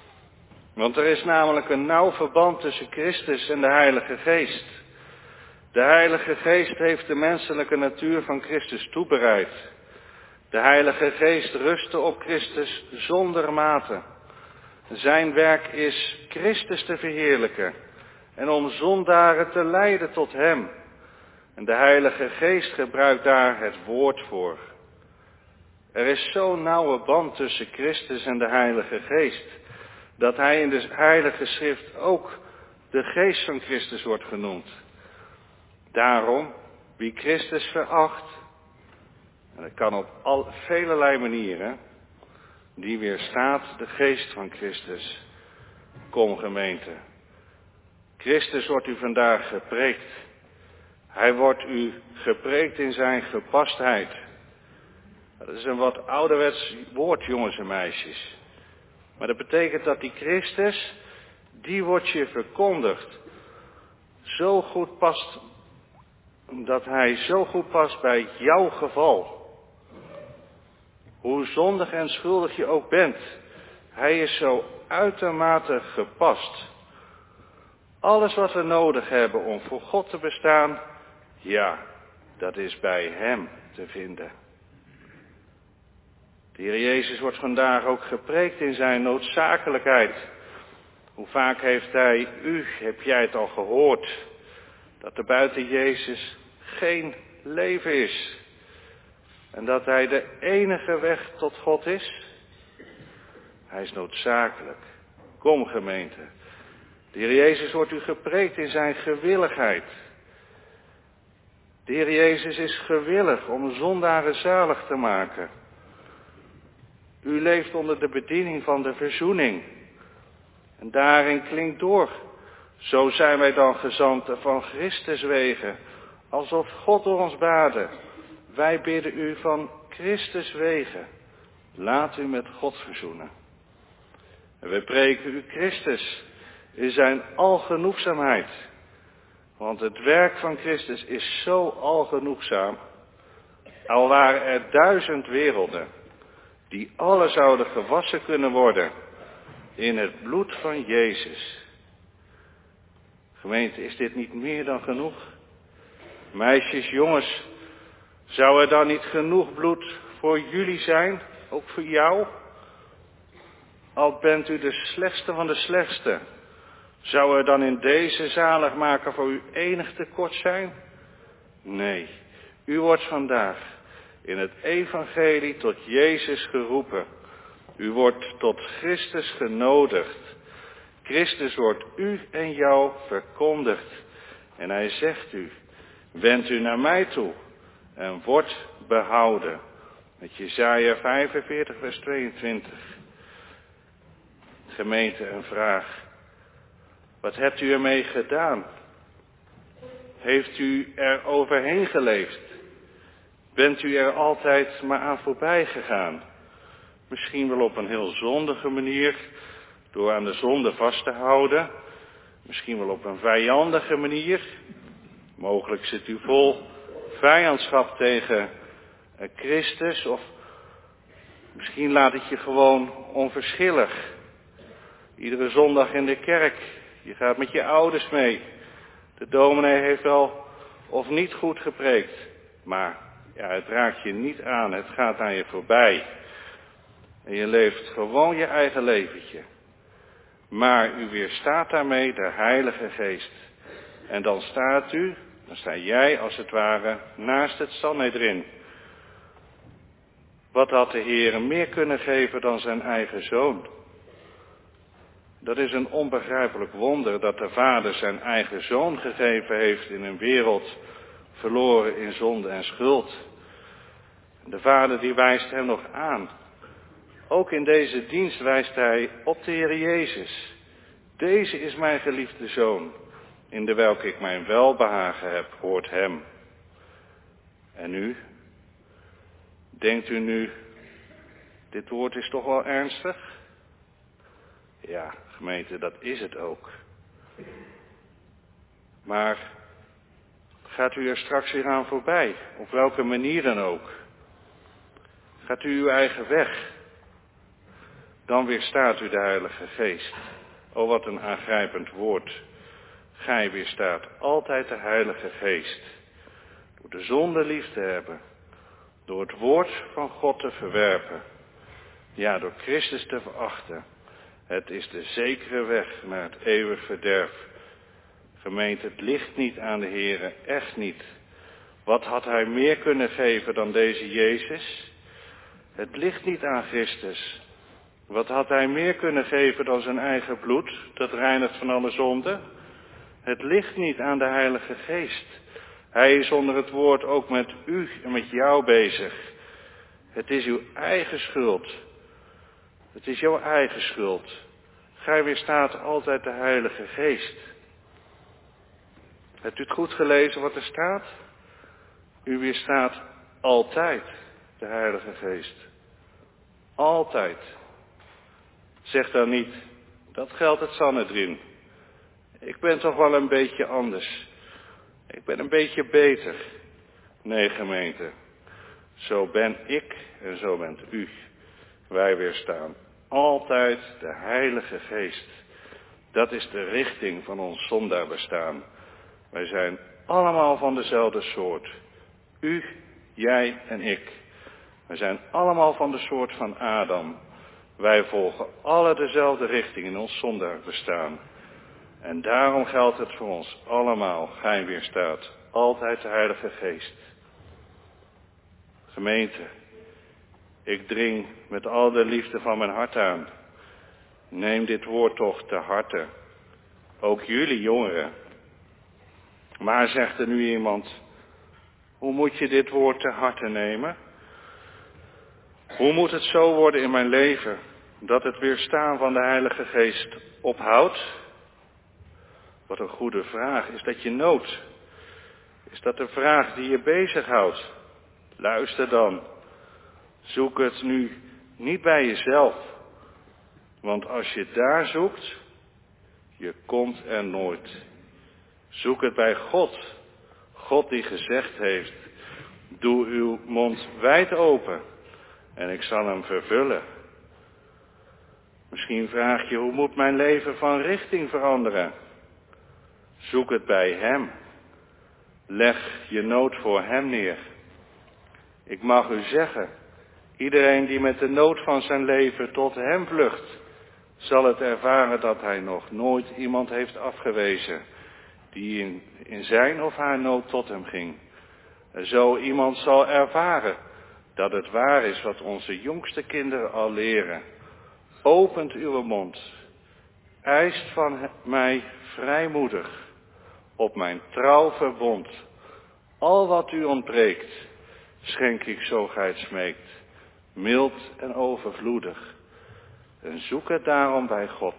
A: Want er is namelijk een nauw verband tussen Christus en de Heilige Geest. De Heilige Geest heeft de menselijke natuur van Christus toebereid. De Heilige Geest rustte op Christus zonder mate. Zijn werk is Christus te verheerlijken en om zondaren te leiden tot hem. En de Heilige Geest gebruikt daar het woord voor. Er is zo'n nauwe band tussen Christus en de Heilige Geest, dat hij in de Heilige Schrift ook de Geest van Christus wordt genoemd. Daarom, wie Christus veracht, en dat kan op al, velelei manieren, die weerstaat de Geest van Christus. Kom gemeente, Christus wordt u vandaag gepreekt. Hij wordt u gepreekt in zijn gepastheid. Dat is een wat ouderwets woord, jongens en meisjes. Maar dat betekent dat die Christus, die wordt je verkondigd. Zo goed past, dat hij zo goed past bij jouw geval. Hoe zondig en schuldig je ook bent, hij is zo uitermate gepast. Alles wat we nodig hebben om voor God te bestaan, ja, dat is bij hem te vinden. De Heer Jezus wordt vandaag ook gepreekt in zijn noodzakelijkheid. Hoe vaak heeft hij u, heb jij het al gehoord, dat er buiten Jezus geen leven is. En dat hij de enige weg tot God is. Hij is noodzakelijk. Kom gemeente. De Heer Jezus wordt u gepreekt in zijn gewilligheid. De Heer Jezus is gewillig om zondaren zalig te maken. U leeft onder de bediening van de verzoening. En daarin klinkt door. Zo zijn wij dan gezanten van Christus wegen. Alsof God door ons baden. Wij bidden u van Christus wegen. Laat u met God verzoenen. En wij preken u Christus in zijn algenoegzaamheid. Want het werk van Christus is zo algenoegzaam. Al waren er duizend werelden, die alle zouden gewassen kunnen worden in het bloed van Jezus. Gemeente, is dit niet meer dan genoeg? Meisjes, jongens, zou er dan niet genoeg bloed voor jullie zijn, ook voor jou? Al bent u de slechtste van de slechtste, zou er dan in deze zaligmaker voor u enig tekort zijn? Nee, u wordt vandaag in het evangelie tot Jezus geroepen. U wordt tot Christus genodigd. Christus wordt u en jou verkondigd. En hij zegt u, wend u naar mij toe en wordt behouden. Met Jesaja vijfenveertig vers tweeëntwintig. Gemeente, een vraag. Wat hebt u ermee gedaan? Heeft u er overheen geleefd? Bent u er altijd maar aan voorbij gegaan? Misschien wel op een heel zondige manier, door aan de zonde vast te houden. Misschien wel op een vijandige manier. Mogelijk zit u vol vijandschap tegen Christus. Of misschien laat het je gewoon onverschillig. Iedere zondag in de kerk. Je gaat met je ouders mee. De dominee heeft wel of niet goed gepreekt. Maar ja, het raakt je niet aan. Het gaat aan je voorbij. En je leeft gewoon je eigen leventje. Maar u weerstaat daarmee de Heilige Geest. En dan staat u, dan sta jij als het ware naast het Sanhedrin. Wat had de Heer meer kunnen geven dan zijn eigen zoon? Dat is een onbegrijpelijk wonder dat de Vader zijn eigen zoon gegeven heeft in een wereld verloren in zonde en schuld. De Vader die wijst hem nog aan. Ook in deze dienst wijst hij op de Heer Jezus. Deze is mijn geliefde zoon, in de welke ik mijn welbehagen heb, hoort hem. En u? Denkt u nu, dit woord is toch wel ernstig? Ja, gemeente, dat is het ook. Maar gaat u er straks weer aan voorbij, op welke manier dan ook? Gaat u uw eigen weg? Dan weerstaat u de Heilige Geest. O, wat een aangrijpend woord. Gij weerstaat altijd de Heilige Geest. Door de zonde lief te hebben. Door het woord van God te verwerpen. Ja, door Christus te verachten. Het is de zekere weg naar het eeuwig verderf. Gemeente, het ligt niet aan de Heere, echt niet. Wat had hij meer kunnen geven dan deze Jezus? Het ligt niet aan Christus. Wat had hij meer kunnen geven dan zijn eigen bloed, dat reinigt van alle zonde? Het ligt niet aan de Heilige Geest. Hij is onder het woord ook met u en met jou bezig. Het is uw eigen schuld. Het is jouw eigen schuld. Gij weerstaat altijd de Heilige Geest. Hebt u het goed gelezen wat er staat? U weerstaat altijd de Heilige Geest. Altijd. Zeg dan niet, dat geldt het Sanhedrin. Ik ben toch wel een beetje anders. Ik ben een beetje beter. Nee, gemeente. Zo ben ik en zo bent u. Wij weerstaan altijd de Heilige Geest. Dat is de richting van ons zondaarbestaan. Wij zijn allemaal van dezelfde soort. U, jij en ik. Wij zijn allemaal van de soort van Adam. Wij volgen alle dezelfde richting in ons zondaarbestaan. En daarom geldt het voor ons allemaal. Gij weerstaat altijd de Heilige Geest. Gemeente, ik dring met al de liefde van mijn hart aan. Neem dit woord toch te harte. Ook jullie jongeren. Maar zegt er nu iemand, hoe moet je dit woord te harte nemen? Hoe moet het zo worden in mijn leven dat het weerstaan van de Heilige Geest ophoudt? Wat een goede vraag. Is dat je nood? Is dat een vraag die je bezighoudt? Luister dan. Zoek het nu niet bij jezelf. Want als je daar zoekt, je komt er nooit. Zoek het bij God. God die gezegd heeft, doe uw mond wijd open en ik zal hem vervullen. Misschien vraag je, hoe moet mijn leven van richting veranderen? Zoek het bij hem. Leg je nood voor hem neer. Ik mag u zeggen, iedereen die met de nood van zijn leven tot hem vlucht, zal het ervaren dat hij nog nooit iemand heeft afgewezen die in, in zijn of haar nood tot hem ging. En zo iemand zal ervaren dat het waar is wat onze jongste kinderen al leren. Opent uw mond, eist van mij vrijmoedig op mijn trouw verbond. Al wat u ontbreekt, schenk ik zo gij het smeekt, mild en overvloedig. En zoek het daarom bij God.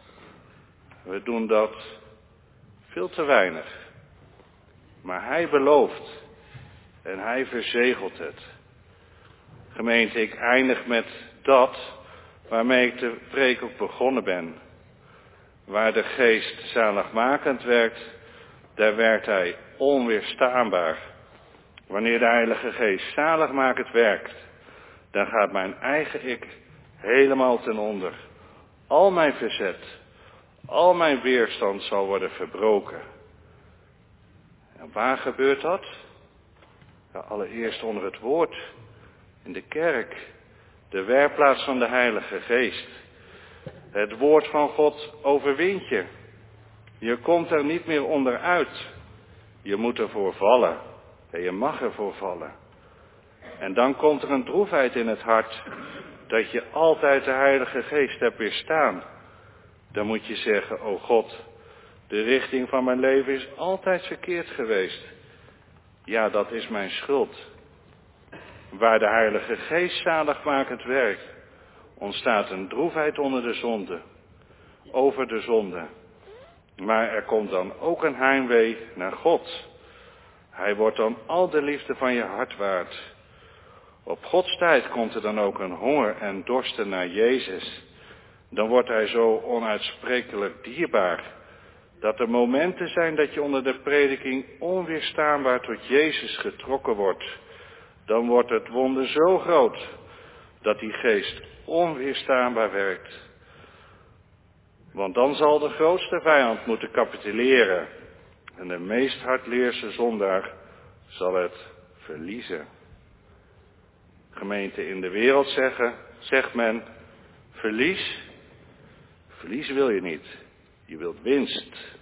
A: We doen dat veel te weinig. Maar hij belooft en hij verzegelt het. Gemeente, ik eindig met dat waarmee ik de preek ook begonnen ben. Waar de geest zaligmakend werkt, daar werkt hij onweerstaanbaar. Wanneer de Heilige Geest zaligmakend werkt, dan gaat mijn eigen ik helemaal ten onder. Al mijn verzet, al mijn weerstand zal worden verbroken. En waar gebeurt dat? Ja, allereerst onder het woord, in de kerk, de werkplaats van de Heilige Geest. Het woord van God overwint je. Je komt er niet meer onderuit. Je moet ervoor vallen. En je mag ervoor vallen. En dan komt er een droefheid in het hart, dat je altijd de Heilige Geest hebt weerstaan. Dan moet je zeggen, o God, de richting van mijn leven is altijd verkeerd geweest. Ja, dat is mijn schuld. Waar de Heilige Geest zaligmakend werkt, ontstaat een droefheid onder de zonde, over de zonde. Maar er komt dan ook een heimwee naar God. Hij wordt dan al de liefde van je hart waard. Op Gods tijd komt er dan ook een honger en dorsten naar Jezus. Dan wordt hij zo onuitsprekelijk dierbaar, dat er momenten zijn dat je onder de prediking onweerstaanbaar tot Jezus getrokken wordt. Dan wordt het wonder zo groot, dat die geest onweerstaanbaar werkt. Want dan zal de grootste vijand moeten capituleren en de meest hardleerse zondaar zal het verliezen. Gemeente, in de wereld zeggen, zegt men, verlies, verlies wil je niet, je wilt winst.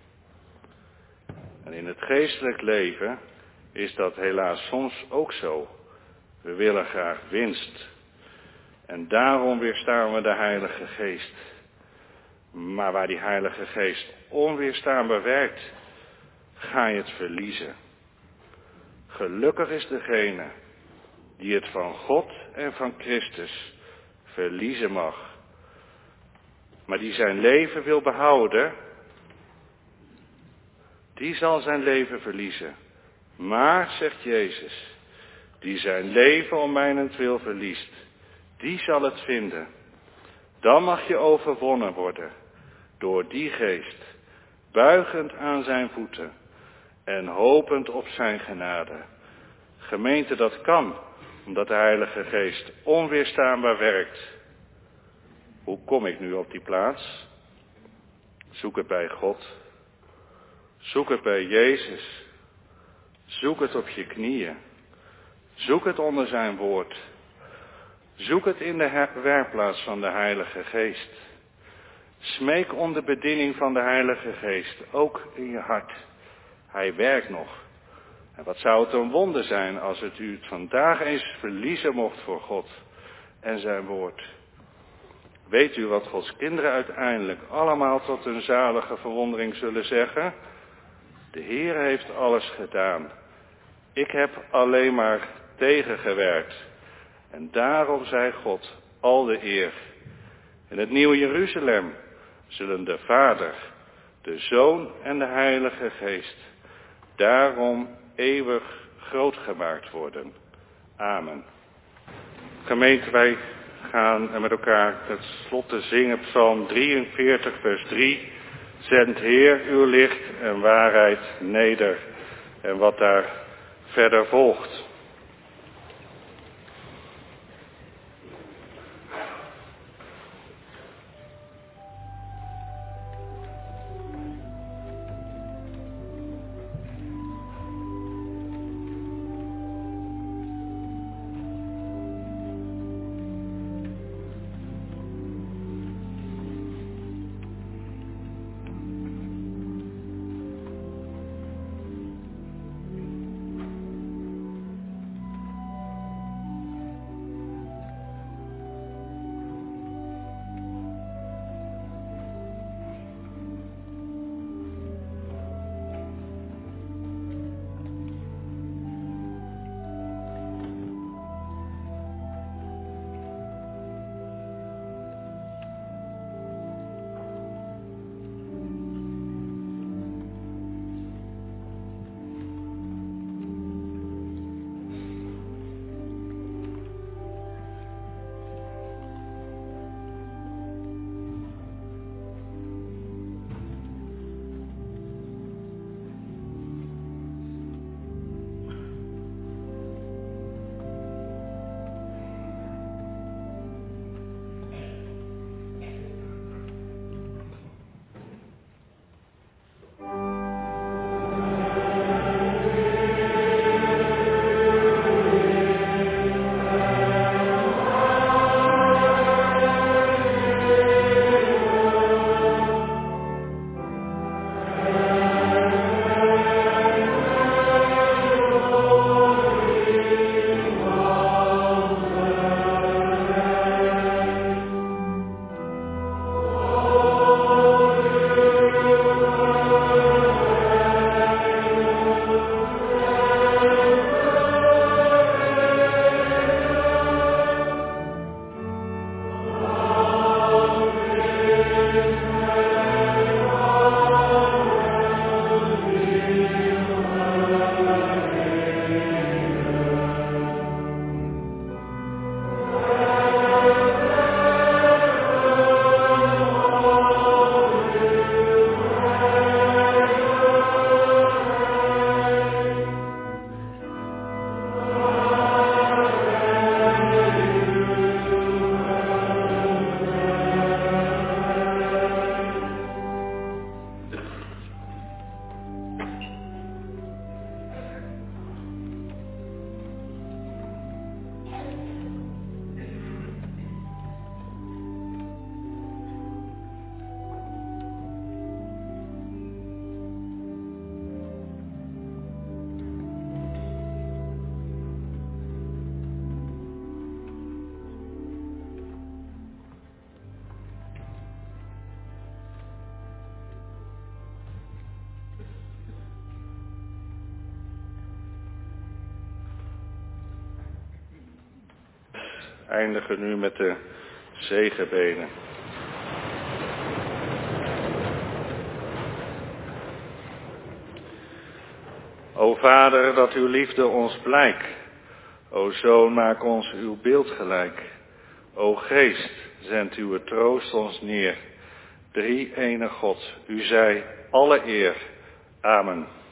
A: En in het geestelijk leven is dat helaas soms ook zo. We willen graag winst. En daarom weerstaan we de Heilige Geest. Maar waar die Heilige Geest onweerstaanbaar werkt, ga je het verliezen. Gelukkig is degene die het van God en van Christus verliezen mag. Maar die zijn leven wil behouden, die zal zijn leven verliezen. Maar, zegt Jezus, die zijn leven om mijnentwil verliest, die zal het vinden. Dan mag je overwonnen worden door die geest, buigend aan zijn voeten en hopend op zijn genade. Gemeente, dat kan, omdat de Heilige Geest onweerstaanbaar werkt. Hoe kom ik nu op die plaats? Zoek het bij God. Zoek het bij Jezus. Zoek het op je knieën. Zoek het onder zijn woord. Zoek het in de werkplaats van de Heilige Geest. Smeek om de bediening van de Heilige Geest, ook in je hart. Hij werkt nog. En wat zou het een wonder zijn als het u het vandaag eens verliezen mocht voor God en zijn woord. Weet u wat Gods kinderen uiteindelijk allemaal tot hun zalige verwondering zullen zeggen? De Heer heeft alles gedaan. Ik heb alleen maar tegengewerkt. En daarom zij God al de eer. In het nieuwe Jeruzalem zullen de Vader, de Zoon en de Heilige Geest daarom eeuwig groot gemaakt worden. Amen. Gemeente, wij gaan met elkaar ten slotte zingen Psalm drieënveertig vers drie. Zend Heer uw licht en waarheid neder. En wat daar verder volgt. eindigen nu met de zegenbeden. O Vader, dat uw liefde ons blijk. O Zoon, maak ons uw beeld gelijk. O Geest, zend uw troost ons neer. Drie ene God, u zij alle eer. Amen.